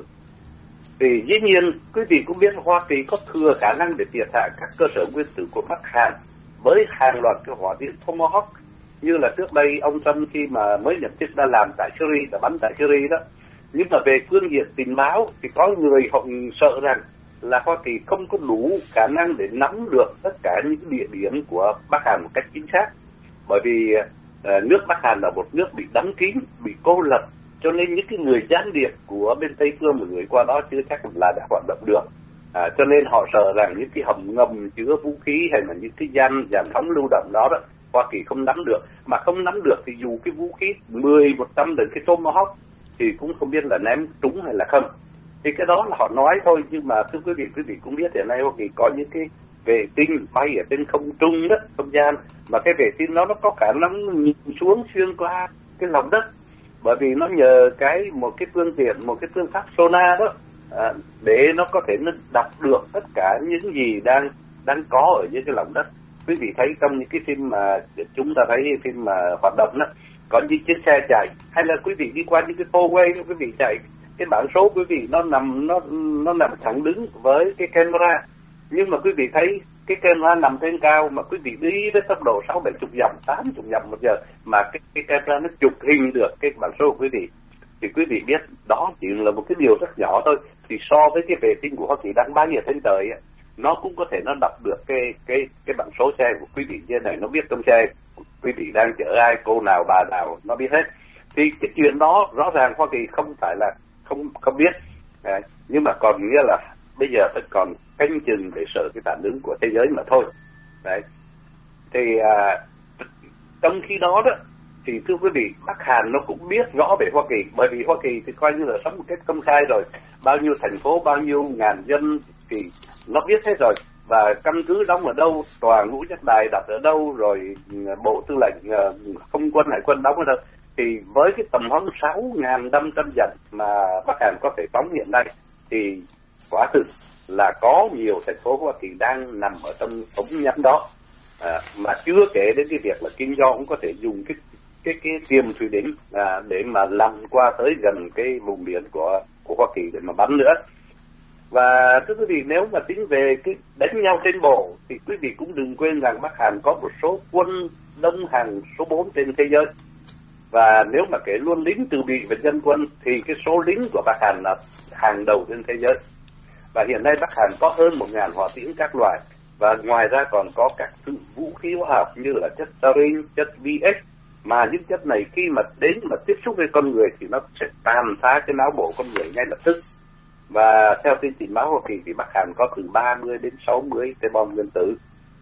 Thì dĩ nhiên quý vị cũng biết Hoa Kỳ có thừa khả năng để triệt hạ các cơ sở nguyên tử của Bắc Hàn với hàng loạt cái hỏa tiễn Tomahawk, như là trước đây ông Trump khi mà mới nhậm chức đã làm tại Syria, đã bắn tại Syria đó. Nhưng mà về phương diện tình báo thì có người họ sợ rằng là Hoa Kỳ không có đủ khả năng để nắm được tất cả những địa điểm của Bắc Hàn một cách chính xác, bởi vì uh, nước Bắc Hàn là một nước bị đóng kín, bị cô lập, cho nên những cái người gián điệp của bên Tây phương mà người qua đó chưa chắc là đã hoạt động được. À, cho nên họ sợ rằng những cái hầm ngầm chứa vũ khí hay là những cái gian dàn phóng lưu động đó đó Hoa Kỳ không nắm được, mà không nắm được thì dù cái vũ khí mười, một trăm đến cái Tomahawk thì cũng không biết là ném trúng hay là không. Thì cái đó là họ nói thôi, nhưng mà thưa quý vị, quý vị cũng biết hiện nay Hoa Kỳ có những cái vệ tinh bay ở trên không trung đất, không gian, mà cái vệ tinh đó nó có khả năng nhìn xuống xuyên qua cái lòng đất, bởi vì nó nhờ cái một cái phương tiện, một cái phương pháp sonar đó, à, để nó có thể nó đọc được tất cả những gì đang đang có ở dưới cái lòng đất. Quý vị thấy trong những cái phim mà chúng ta thấy phim mà hoạt động đó, có những chiếc xe chạy, hay là quý vị đi qua những cái tollway, quý vị chạy, cái bảng số quý vị nó nằm nó nó nằm thẳng đứng với cái camera, nhưng mà quý vị thấy cái camera nằm trên cao mà quý vị đi với tốc độ sáu bảy chục dặm, tám chục dặm một giờ mà cái, cái camera nó chụp hình được cái bảng số của quý vị, thì quý vị biết đó chỉ là một cái điều rất nhỏ thôi. Thì so với cái vệ tinh của Hoa Kỳ đang bay ở trên trời ấy, nó cũng có thể nó đọc được cái cái cái bảng số xe của quý vị trên này, nó biết trong xe quý vị đang chở ai, cô nào, bà nào, nó biết hết. Thì cái chuyện đó rõ ràng Hoa Kỳ không phải là không không biết, à, nhưng mà còn nghĩa là bây giờ phải còn canh chừng để sợ cái phản ứng của thế giới mà thôi. Đấy. Thì à, trong khi đó đó thì thưa quý vị, Bắc Hàn nó cũng biết rõ về Hoa Kỳ, bởi vì Hoa Kỳ thì coi như là sống một cách công khai rồi, bao nhiêu thành phố, bao nhiêu ngàn dân thì nó biết hết rồi, và căn cứ đóng ở đâu, tòa ngũ giác đài đặt ở đâu, rồi bộ tư lệnh không quân hải quân đóng ở đâu. Thì với cái tầm khoảng sáu nghìn năm trăm dặm mà Bắc Hàn có thể phóng hiện nay thì quả thực là có nhiều thành phố Hoa Kỳ đang nằm ở trong ống nhắm đó, à, mà chưa kể đến cái việc là Kim Jong cũng có thể dùng cái cái cái tiêm thủy đỉnh à, để mà lăn qua tới gần cái vùng biển của của Hoa Kỳ để mà bắn nữa. Và thưa quý vị, nếu mà tính về cái đánh nhau trên bộ thì quý vị cũng đừng quên rằng Bắc Hàn có một số quân đông hàng số bốn trên thế giới, và nếu mà kể luôn lính dự bị và dân quân thì cái số lính của Bắc Hàn là hàng đầu trên thế giới. Và hiện nay Bắc Hàn có hơn một ngàn hỏa tiễn các loại, và ngoài ra còn có các thứ vũ khí hóa học như là chất sarin, chất vê ích, mà những chất này khi mà đến mà tiếp xúc với con người thì nó sẽ tàn phá cái não bộ con người ngay lập tức. Và theo tin tình báo Hoa Kỳ thì Bắc Hàn có từ ba mươi đến sáu mươi cái bom nguyên tử.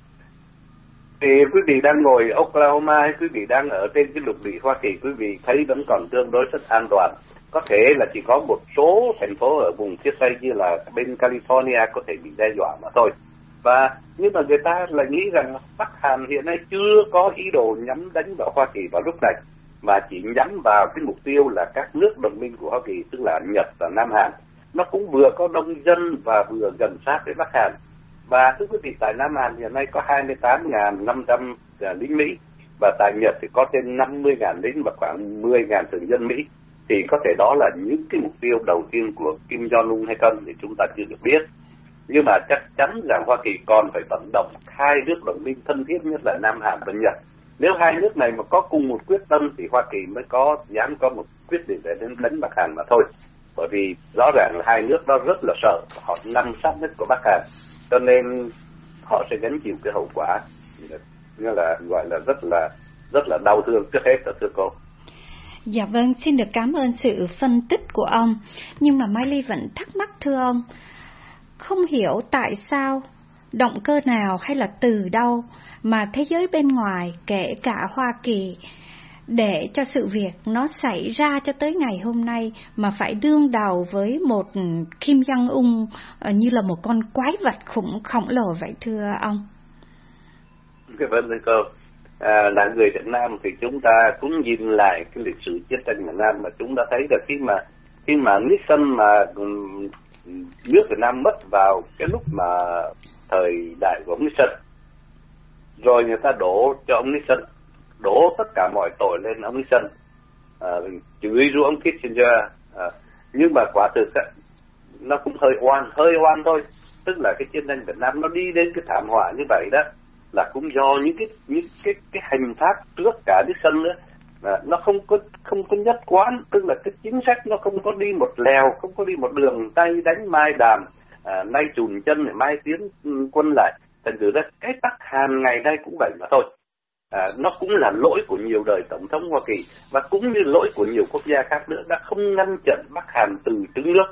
Thì quý vị đang ngồi ở Oklahoma hay quý vị đang ở trên cái lục địa Hoa Kỳ, quý vị thấy vẫn còn tương đối rất an toàn. Có thể là chỉ có một số thành phố ở vùng phía Tây như là bên California có thể bị đe dọa mà thôi. Và nhưng mà người ta lại nghĩ rằng Bắc Hàn hiện nay chưa có ý đồ nhắm đánh vào Hoa Kỳ vào lúc này, mà chỉ nhắm vào cái mục tiêu là các nước đồng minh của Hoa Kỳ, tức là Nhật và Nam Hàn. Nó cũng vừa có đông dân và vừa gần sát với Bắc Hàn. Và thưa quý vị, tại Nam Hàn hiện nay có hai mươi tám nghìn năm trăm lính Mỹ, và tại Nhật thì có trên năm mươi nghìn lính và khoảng mười nghìn thường dân Mỹ. Thì có thể đó là những cái mục tiêu đầu tiên của Kim Jong-un hay không thì chúng ta chưa được biết. Nhưng mà chắc chắn rằng Hoa Kỳ còn phải vận động hai nước đồng minh thân thiết nhất là Nam Hàn và Nhật. Nếu hai nước này mà có cùng một quyết tâm thì Hoa Kỳ mới có dám có một quyết định để đến đánh Bắc Hàn mà thôi. Bởi vì rõ ràng là hai nước đó rất là sợ, họ nằm sát nhất của Bắc Hàn, cho nên họ sẽ gánh chịu cái hậu quả, nghĩa là gọi là rất là rất là đau thương trước hết là thưa cô. Dạ vâng, xin được cảm ơn sự phân tích của ông. Nhưng mà Mai Ly vẫn thắc mắc thưa ông, không hiểu tại sao, động cơ nào hay là từ đâu mà thế giới bên ngoài, kể cả Hoa Kỳ, để cho sự việc nó xảy ra cho tới ngày hôm nay mà phải đương đầu với một Kim Jong-un như là một con quái vật khủng khổng lồ vậy thưa ông? Cái vấn đề cô, à, là người Việt Nam thì chúng ta cũng nhìn lại cái lịch sử chiến tranh Việt Nam mà chúng ta thấy là khi mà khi mà Nixon mà nước Việt Nam mất vào cái lúc mà thời đại của ông Nixon, rồi người ta đổ cho ông Nixon, đổ tất cả mọi tội lên ông Nixon, à, chửi rủa ông Kissinger, à, nhưng mà quả thực á, nó cũng hơi oan, hơi oan thôi. Tức là cái chiến tranh Việt Nam nó đi đến cái thảm họa như vậy đó là cũng do những cái những cái cái hành pháp trước cả Nixon nữa, à, nó không có không có nhất quán, tức là cái chính sách nó không có đi một lèo, không có đi một đường tay đánh mai đàm, à, nay chùn chân để mai tiến quân lại. Thành thử ra cái Bắc Hàn ngày nay cũng vậy mà thôi. À, nó cũng là lỗi của nhiều đời tổng thống Hoa Kỳ và cũng như lỗi của nhiều quốc gia khác nữa đã không ngăn chặn Bắc Hàn từ trứng nước.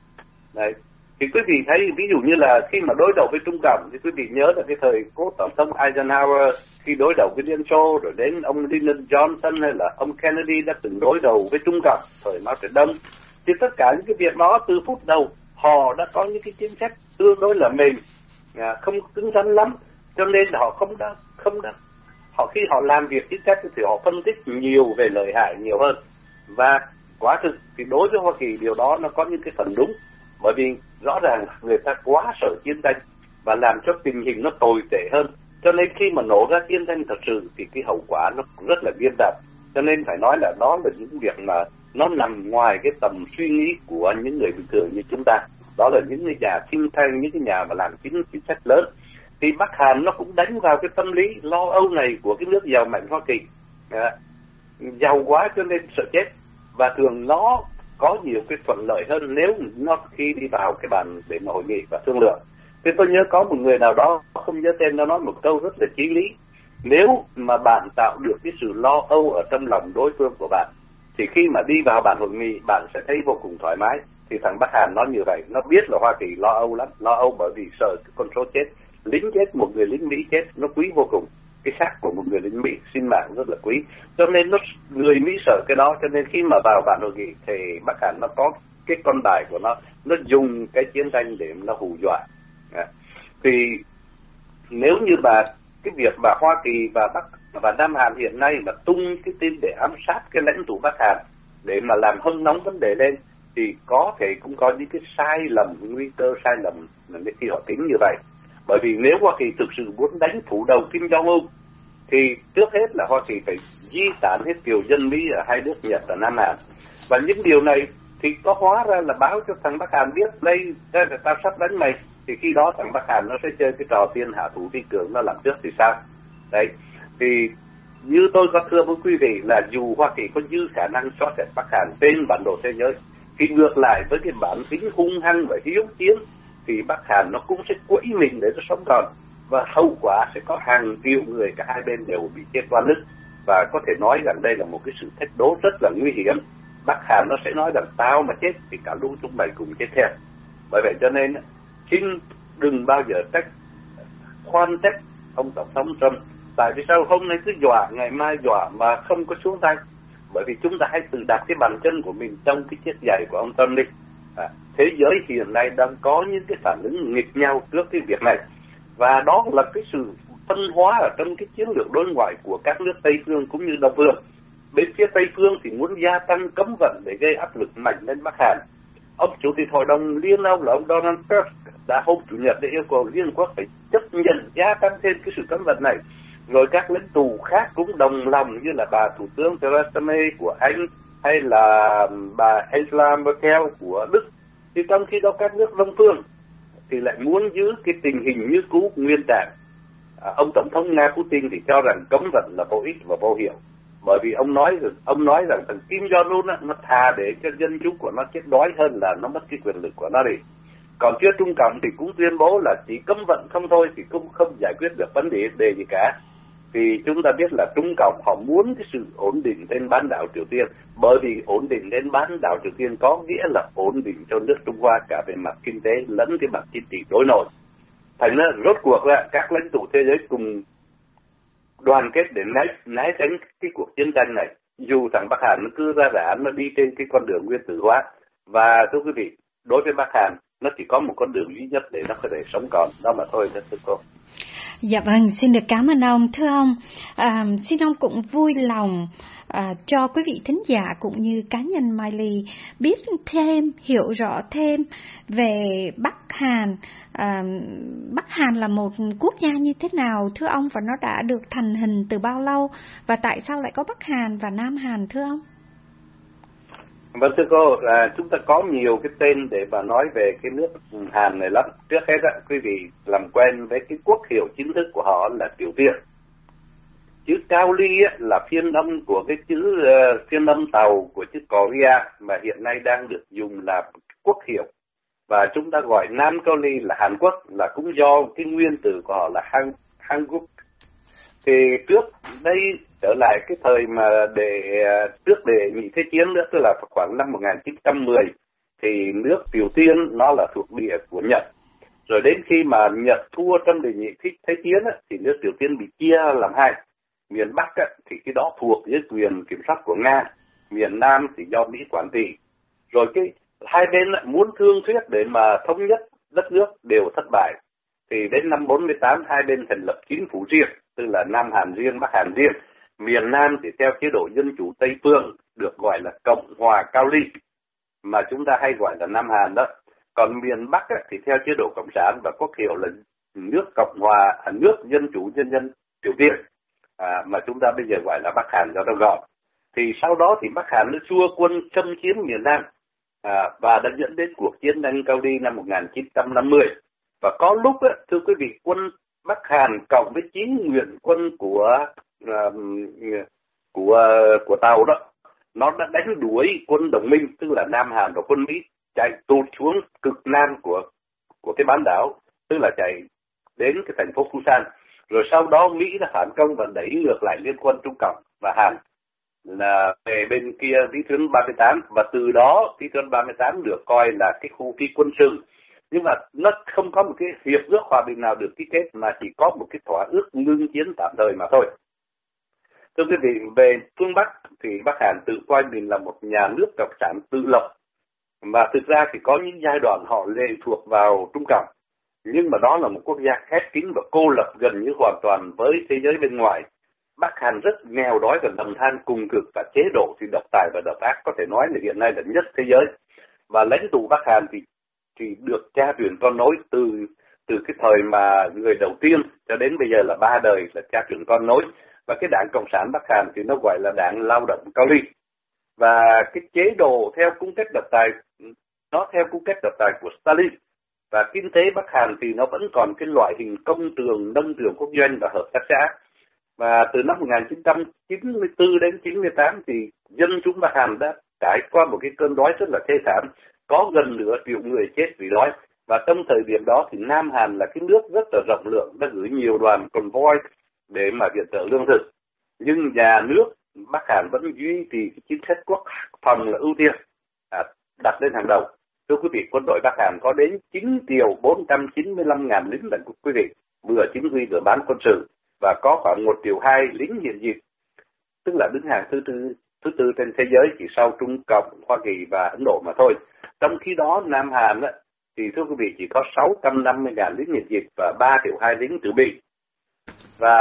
Đấy. Thì quý vị thấy ví dụ như là khi mà đối đầu với Trung Cộng thì quý vị nhớ là cái thời cố tổng thống Eisenhower khi đối đầu với Liên Xô, rồi đến ông Lyndon Johnson hay là ông Kennedy đã từng đối đầu với Trung Cộng thời Mao Trạch Đông. Thì tất cả những cái việc đó từ phút đầu họ đã có những cái chính sách tương đối là mềm, à, không cứng rắn lắm, cho nên họ không đã không đã họ khi họ làm việc chính sách thì họ phân tích nhiều về lợi hại nhiều hơn. Và quả thực thì đối với Hoa Kỳ điều đó nó có những cái phần đúng, bởi vì rõ ràng người ta quá sợ chiến tranh và làm cho tình hình nó tồi tệ hơn, cho nên khi mà nổ ra chiến tranh thật sự thì cái hậu quả nó rất là nghiêm trọng. Cho nên phải nói là đó là những việc mà nó nằm ngoài cái tầm suy nghĩ của những người bình thường như chúng ta, đó là những người nhà think tank, những cái nhà mà làm chính chính sách lớn. Thì Bắc Hàn nó cũng đánh vào cái tâm lý lo âu này của cái nước giàu mạnh Hoa Kỳ, à, giàu quá cho nên sợ chết, và thường nó có nhiều cái thuận lợi hơn nếu nó khi đi vào cái bàn để mà hội nghị và thương lượng. Thì tôi nhớ có một người nào đó, không nhớ tên, nó nói một câu rất là chí lý: nếu mà bạn tạo được cái sự lo âu ở trong lòng đối phương của bạn thì khi mà đi vào bàn hội nghị bạn sẽ thấy vô cùng thoải mái. Thì thằng Bắc Hàn nó như vậy, nó biết là Hoa Kỳ lo âu lắm, lo âu bởi vì sợ cái con số chết, lính chết, một người lính Mỹ chết nó quý vô cùng, cái xác của một người lính Mỹ sinh mạng rất là quý, cho nên nó người Mỹ sợ cái đó. Cho nên khi mà vào bàn hội nghị thì Bắc Hàn nó có cái con bài của nó, nó dùng cái chiến tranh để nó hù dọa. À, thì nếu như mà cái việc mà Hoa Kỳ và Bắc và Nam Hàn hiện nay mà tung cái tin để ám sát cái lãnh tụ Bắc Hàn để mà làm hâm nóng vấn đề lên thì có thể cũng có những cái sai lầm, nguy cơ sai lầm khi họ tính như vậy. Bởi vì nếu Hoa Kỳ thực sự muốn đánh phủ đầu Kim Jong-un thì trước hết là Hoa Kỳ phải di tản hết kiều dân Mỹ ở hai nước Nhật và Nam Hàn. Và những điều này thì có hóa ra là báo cho thằng Bắc Hàn biết đây, đây là tao sắp đánh mày, thì khi đó thằng Bắc Hàn nó sẽ chơi cái trò tiên hạ thủ vi cường, nó làm trước thì sao. Đấy, thì như tôi có thưa với quý vị là dù Hoa Kỳ có dư khả năng xóa sạch Bắc Hàn trên bản đồ thế giới, thì ngược lại với cái bản tính hung hăng và hiếu chiến thì Bắc Hàn nó cũng sẽ quẫy mình để nó sống còn, và hậu quả sẽ có hàng triệu người cả hai bên đều bị chết oan ức. Và có thể nói rằng đây là một cái sự thách đố rất là nguy hiểm. Bắc Hàn nó sẽ nói rằng tao mà chết thì cả lũ chúng mày cùng chết theo. Bởi vậy cho nên xin đừng bao giờ trách, khoan trách ông tổng thống Trump. Tại vì sao hôm nay cứ dọa, ngày mai dọa mà không có xuống tay? Bởi vì chúng ta hãy tự đặt cái bàn chân của mình trong cái chiếc giày của ông Trump đi. À, thế giới hiện nay đang có những cái phản ứng nghịch nhau trước cái việc này, và đó là cái sự phân hóa ở trong cái chiến lược đối ngoại của các nước Tây phương cũng như Đông phương. Bên phía Tây phương thì muốn gia tăng cấm vận để gây áp lực mạnh lên Bắc Hàn. Ông chủ tịch hội đồng Liên Âu là ông Donald Tusk đã hôm chủ nhật để yêu cầu Liên Quốc phải chấp nhận gia tăng thêm cái sự cấm vận này. Rồi các lãnh tụ khác cũng đồng lòng, như là bà Thủ tướng Theresa May của Anh hay là bà Angela Merkel của Đức. Thì trong khi đó các nước Đông phương thì lại muốn giữ cái tình hình như cũ nguyên trạng. À, ông Tổng thống Nga Putin thì cho rằng cấm vận là vô ích và vô hiệu, bởi vì ông nói ông nói rằng thằng Kim Jong-un á, nó thà để cho dân chúng của nó chết đói hơn là nó mất cái quyền lực của nó đi. Còn phía Trung Cộng thì cũng tuyên bố là chỉ cấm vận không thôi thì cũng không giải quyết được vấn đề đề gì cả. Thì chúng ta biết là Trung Cộng họ muốn cái sự ổn định trên bán đảo Triều Tiên, bởi vì ổn định trên bán đảo Triều Tiên có nghĩa là ổn định cho nước Trung Hoa cả về mặt kinh tế lẫn cái mặt chính trị đối nội. Thành ra rốt cuộc là các lãnh tụ thế giới cùng đoàn kết để né, né tránh cái cuộc chiến tranh này. Dù thằng Bắc Hàn nó cứ ra rã, nó đi trên cái con đường nguyên tử hóa. Và thưa quý vị, đối với Bắc Hàn, nó chỉ có một con đường duy nhất để nó có thể sống còn, đó mà thôi, thưa cô. Dạ vâng, xin được cảm ơn ông. Thưa ông, à, xin ông cũng vui lòng à, cho quý vị thính giả cũng như cá nhân Mai Ly biết thêm, hiểu rõ thêm về Bắc Hàn. À, Bắc Hàn là một quốc gia như thế nào, thưa ông, và nó đã được thành hình từ bao lâu, và tại sao lại có Bắc Hàn và Nam Hàn, thưa ông? Vâng thưa cô, à, chúng ta có nhiều cái tên để mà nói về cái nước Hàn này lắm. Trước hết á, quý vị làm quen với cái quốc hiệu chính thức của họ là Triều Tiên. Chữ Cao Ly á, là phiên âm của cái chữ uh, phiên âm tàu của chữ Korea mà hiện nay đang được dùng làm quốc hiệu. Và chúng ta gọi Nam Cao Ly là Hàn Quốc là cũng do cái nguyên từ của họ là Han Hanguk. Thì trước đây trở lại cái thời mà để trước để nhị thế chiến nữa, tức là khoảng năm một nghìn chín trăm mười, thì nước Triều Tiên nó là thuộc địa của Nhật. Rồi đến khi mà Nhật thua trong đề nhị thế chiến á, thì nước Triều Tiên bị chia làm hai. Miền Bắc á, thì cái đó thuộc dưới quyền kiểm soát của Nga, miền Nam thì do Mỹ quản trị. Rồi cái hai bên á, muốn thương thuyết để mà thống nhất đất nước đều thất bại. Thì đến năm bốn mươi tám hai bên thành lập chính phủ riêng, tức là Nam Hàn riêng, Bắc Hàn riêng. Miền Nam thì theo chế độ dân chủ Tây phương được gọi là Cộng hòa Cao Ly, mà chúng ta hay gọi là Nam Hàn đó. Còn miền Bắc á, thì theo chế độ Cộng sản và quốc hiệu là nước Cộng hòa, à, nước Dân chủ Nhân dân Triều Tiên, à, mà chúng ta bây giờ gọi là Bắc Hàn cho nó gọn. Thì sau đó thì Bắc Hàn nó xua quân xâm chiếm miền Nam, à, và đã dẫn đến cuộc chiến tranh Cao Ly năm một nghìn chín trăm năm mươi. Và có lúc á, thưa quý vị, quân Bắc Hàn cộng với chín nguyện quân của uh, của của Tàu đó, nó đã đánh đuổi quân đồng minh, tức là Nam Hàn và quân Mỹ, chạy tụt xuống cực nam của của cái bán đảo, tức là chạy đến cái thành phố Busan. Rồi sau đó Mỹ đã phản công và đẩy ngược lại liên quân Trung Cộng và Hàn là về bên kia vĩ tuyến ba mươi tám, và từ đó vĩ tuyến ba mươi tám được coi là cái khu phi quân sự. Nhưng mà nó không có một cái hiệp ước hòa bình nào được ký kết, mà chỉ có một cái thỏa ước ngưng chiến tạm thời mà thôi. Thưa quý vị, về phương Bắc thì Bắc Hàn tự coi mình là một nhà nước cộng sản tự lập, mà thực ra thì có những giai đoạn họ lệ thuộc vào Trung Cộng, nhưng mà đó là một quốc gia khép kín và cô lập gần như hoàn toàn với thế giới bên ngoài. Bắc Hàn rất nghèo đói và lầm than cùng cực, và chế độ thì độc tài và độc ác, có thể nói là hiện nay là nhất thế giới. Và lãnh tụ Bắc Hàn thì thì được cha truyền con nối từ từ cái thời mà người đầu tiên cho đến bây giờ là ba đời là cha truyền con nối. Và cái đảng Cộng sản Bắc Hàn thì nó gọi là đảng lao động Cao Ly. Và cái chế độ theo cung cách độc tài, nó theo cung cách độc tài của Stalin. Và kinh tế Bắc Hàn thì nó vẫn còn cái loại hình công trường, nông trường quốc doanh và hợp tác xã. Và từ năm một nghìn chín trăm chín mươi tư đến chín mươi tám thì dân chúng Bắc Hàn đã trải qua một cái cơn đói rất là thê thảm, có gần nửa triệu người chết vì đói. Và trong thời điểm đó thì Nam Hàn là cái nước rất là rộng lượng, đã gửi nhiều đoàn convoy để mà viện trợ lương thực. Nhưng nhà nước Bắc Hàn vẫn duy trì cái chính sách quốc phòng là ưu tiên, à, đặt lên hàng đầu. Thưa quý vị, quân đội Bắc Hàn có đến chín triệu bốn trăm chín mươi lăm ngàn lính lận quý vị, vừa chính quy vừa bán quân sự, và có khoảng một triệu hai lính hiện diện, tức là đứng hàng thứ tư thứ tư trên thế giới, chỉ sau Trung Cộng, Hoa Kỳ và Ấn Độ mà thôi. Trong khi đó Nam Hàn á, thì thưa quý vị chỉ có sáu trăm năm mươi ngàn lính hiện diện và ba triệu hai lính dự bị. Và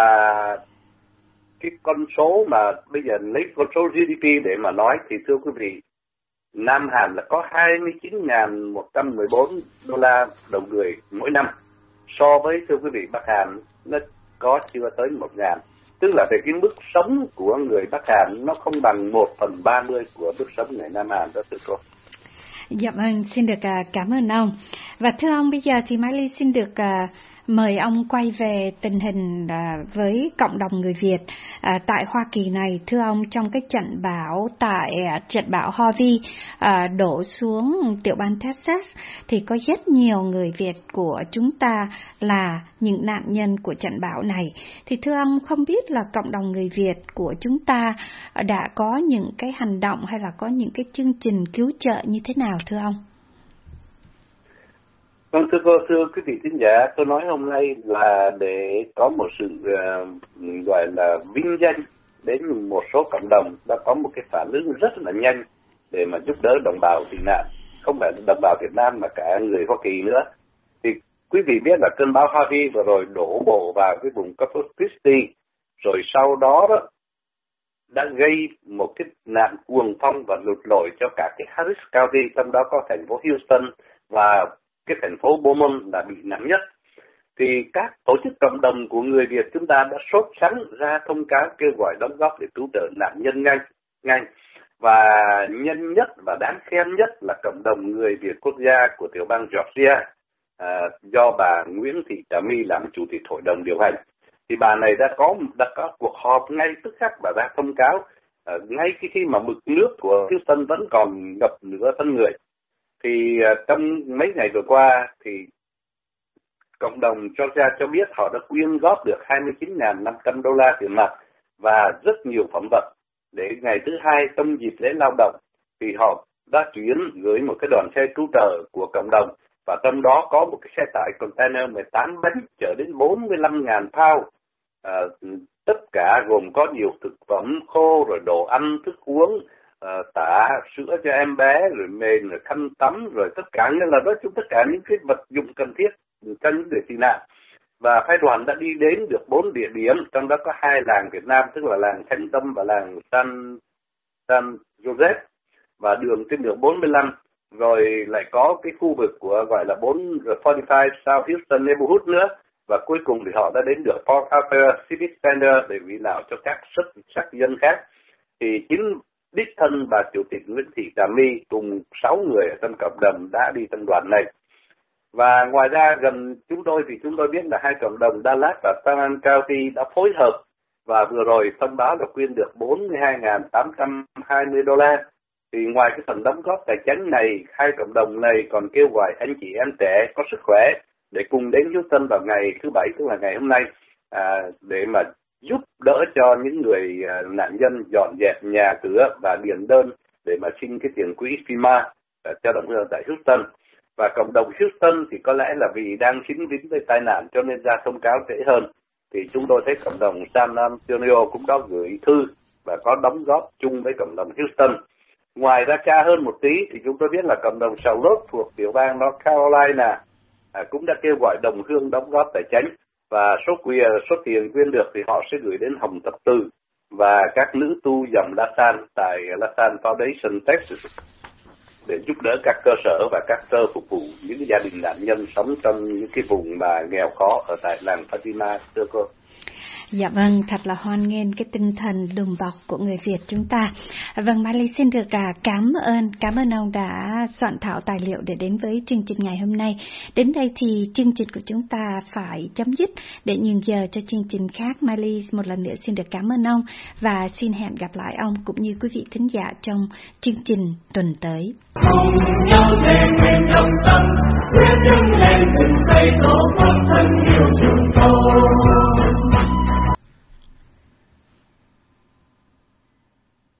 cái con số mà bây giờ lấy con số giê đê pê để mà nói thì thưa quý vị, Nam Hàn là có hai mươi chín nghìn một trăm mười bốn đô la đầu người mỗi năm, so với thưa quý vị Bắc Hàn nó có chưa tới một ngàn. tức là về cái mức sống của người Bắc Hàn nó không bằng một phần ba mươi của mức sống người Nam Hàn đó thưa cô. Dạ vâng, xin được uh, cảm ơn ông. Và thưa ông, bây giờ thì Mai Ly xin được uh, mời ông quay về tình hình uh, với cộng đồng người Việt uh, tại Hoa Kỳ này. Thưa ông, trong cái trận bão tại uh, trận bão Harvey uh, đổ xuống tiểu bang Texas thì có rất nhiều người Việt của chúng ta là những nạn nhân của trận bão này. Thì thưa ông, không biết là cộng đồng người Việt của chúng ta đã có những cái hành động hay là có những cái chương trình cứu trợ như thế nào thưa ông? Vâng, thưa cô, thưa quý vị khán giả, tôi nói hôm nay là để có một sự uh, gọi là vinh danh đến một số cộng đồng đã có một cái phản ứng rất là nhanh để mà giúp đỡ đồng bào tị nạn, không phải đồng bào Việt Nam mà cả người Hoa Kỳ nữa. Thì quý vị biết là cơn bão Harvey vừa rồi đổ bộ vào cái vùng Corpus Christi, rồi sau đó, đó đã gây một cái nạn cuồng phong và lụt lội cho cả cái Harris County, trong đó có thành phố Houston và cái thành phố Beaumont là bị nặng nhất. Thì các tổ chức cộng đồng của người Việt chúng ta đã sốt sắng ra thông cáo kêu gọi đóng góp để cứu trợ nạn nhân ngay, ngay. Và nhân nhất và đáng khen nhất là cộng đồng người Việt quốc gia của tiểu bang Georgia, à, do bà Nguyễn Thị Trà My làm chủ tịch hội đồng điều hành. Thì bà này đã có đã có cuộc họp ngay tức khắc, bà ra thông cáo à, ngay khi khi mà mực nước của Houston vẫn còn ngập nửa thân người. Thì à, trong mấy ngày vừa qua thì cộng đồng Georgia cho biết họ đã quyên góp được hai mươi chín nghìn năm trăm đô la tiền mặt và rất nhiều phẩm vật để ngày thứ hai trong dịp lễ lao động thì họ đã chuyển gửi một cái đoàn xe cứu trợ của cộng đồng, và trong đó có một cái xe tải container mười tám bánh chở đến bốn mươi lăm nghìn pound, à, tất cả gồm có nhiều thực phẩm khô, rồi đồ ăn, thức uống, à, tả, sữa cho em bé, rồi mền, rồi khăn tắm, rồi tất cả, nghĩa là nói chung tất cả những cái vật dụng cần thiết cho những người tị nạn. Và phái đoàn đã đi đến được bốn địa điểm, trong đó có hai làng Việt Nam, tức là làng Khánh Tâm và làng San, San Joseph, và đường trên đường bốn mươi lăm, rồi lại có cái khu vực của gọi là bốn bốn mươi lăm South Houston Neighborhood nữa, và cuối cùng thì họ đã đến được Port Arthur Civic Center để vì nào cho các sắc, sắc dân khác. Thì chính đích thân bà chủ tịch Nguyễn Thị Trà My cùng sáu người ở trong cộng đồng đã đi trong đoàn này. Và ngoài ra gần chúng tôi thì chúng tôi biết là hai cộng đồng Dallas và San Juan County đã phối hợp và vừa rồi thông báo là quyên được bốn mươi hai nghìn tám trăm hai mươi đô la. Thì ngoài cái phần đóng góp tài chính này, hai cộng đồng này còn kêu gọi anh chị em trẻ có sức khỏe để cùng đến Houston vào ngày thứ Bảy, tức là ngày hôm nay, à, để mà giúp đỡ cho những người à, nạn nhân dọn dẹp nhà cửa và điền đơn để mà xin cái tiền quỹ FEMA à, cho đồng hương tại Houston. Và cộng đồng Houston thì có lẽ là vì đang dính dính với tai nạn cho nên ra thông cáo trễ hơn. Thì chúng tôi thấy cộng đồng San Antonio cũng đã gửi thư và có đóng góp chung với cộng đồng Houston. Ngoài ra xa hơn một tí thì chúng tôi biết là cộng đồng Charlotte thuộc tiểu bang North Carolina à, cũng đã kêu gọi đồng hương đóng góp tài chính, và số quyền số tiền quyên được thì họ sẽ gửi đến Hồng Thập Tự và các nữ tu dòng La San tại La San Foundation Texas để giúp đỡ các cơ sở và các cơ phục vụ những gia đình nạn nhân sống trong những cái vùng mà nghèo khó ở tại làng Fatima, thưa cô. Dạ vâng, thật là hoan nghênh cái tinh thần đùm bọc của người Việt chúng ta. Vâng, Mai Ly xin được à, cảm ơn, cảm ơn ông đã soạn thảo tài liệu để đến với chương trình ngày hôm nay. Đến đây thì chương trình của chúng ta phải chấm dứt để nhường giờ cho chương trình khác. Mai Ly một lần nữa xin được cảm ơn ông và xin hẹn gặp lại ông cũng như quý vị thính giả trong chương trình tuần tới. Cùng nhau thề nguyện đồng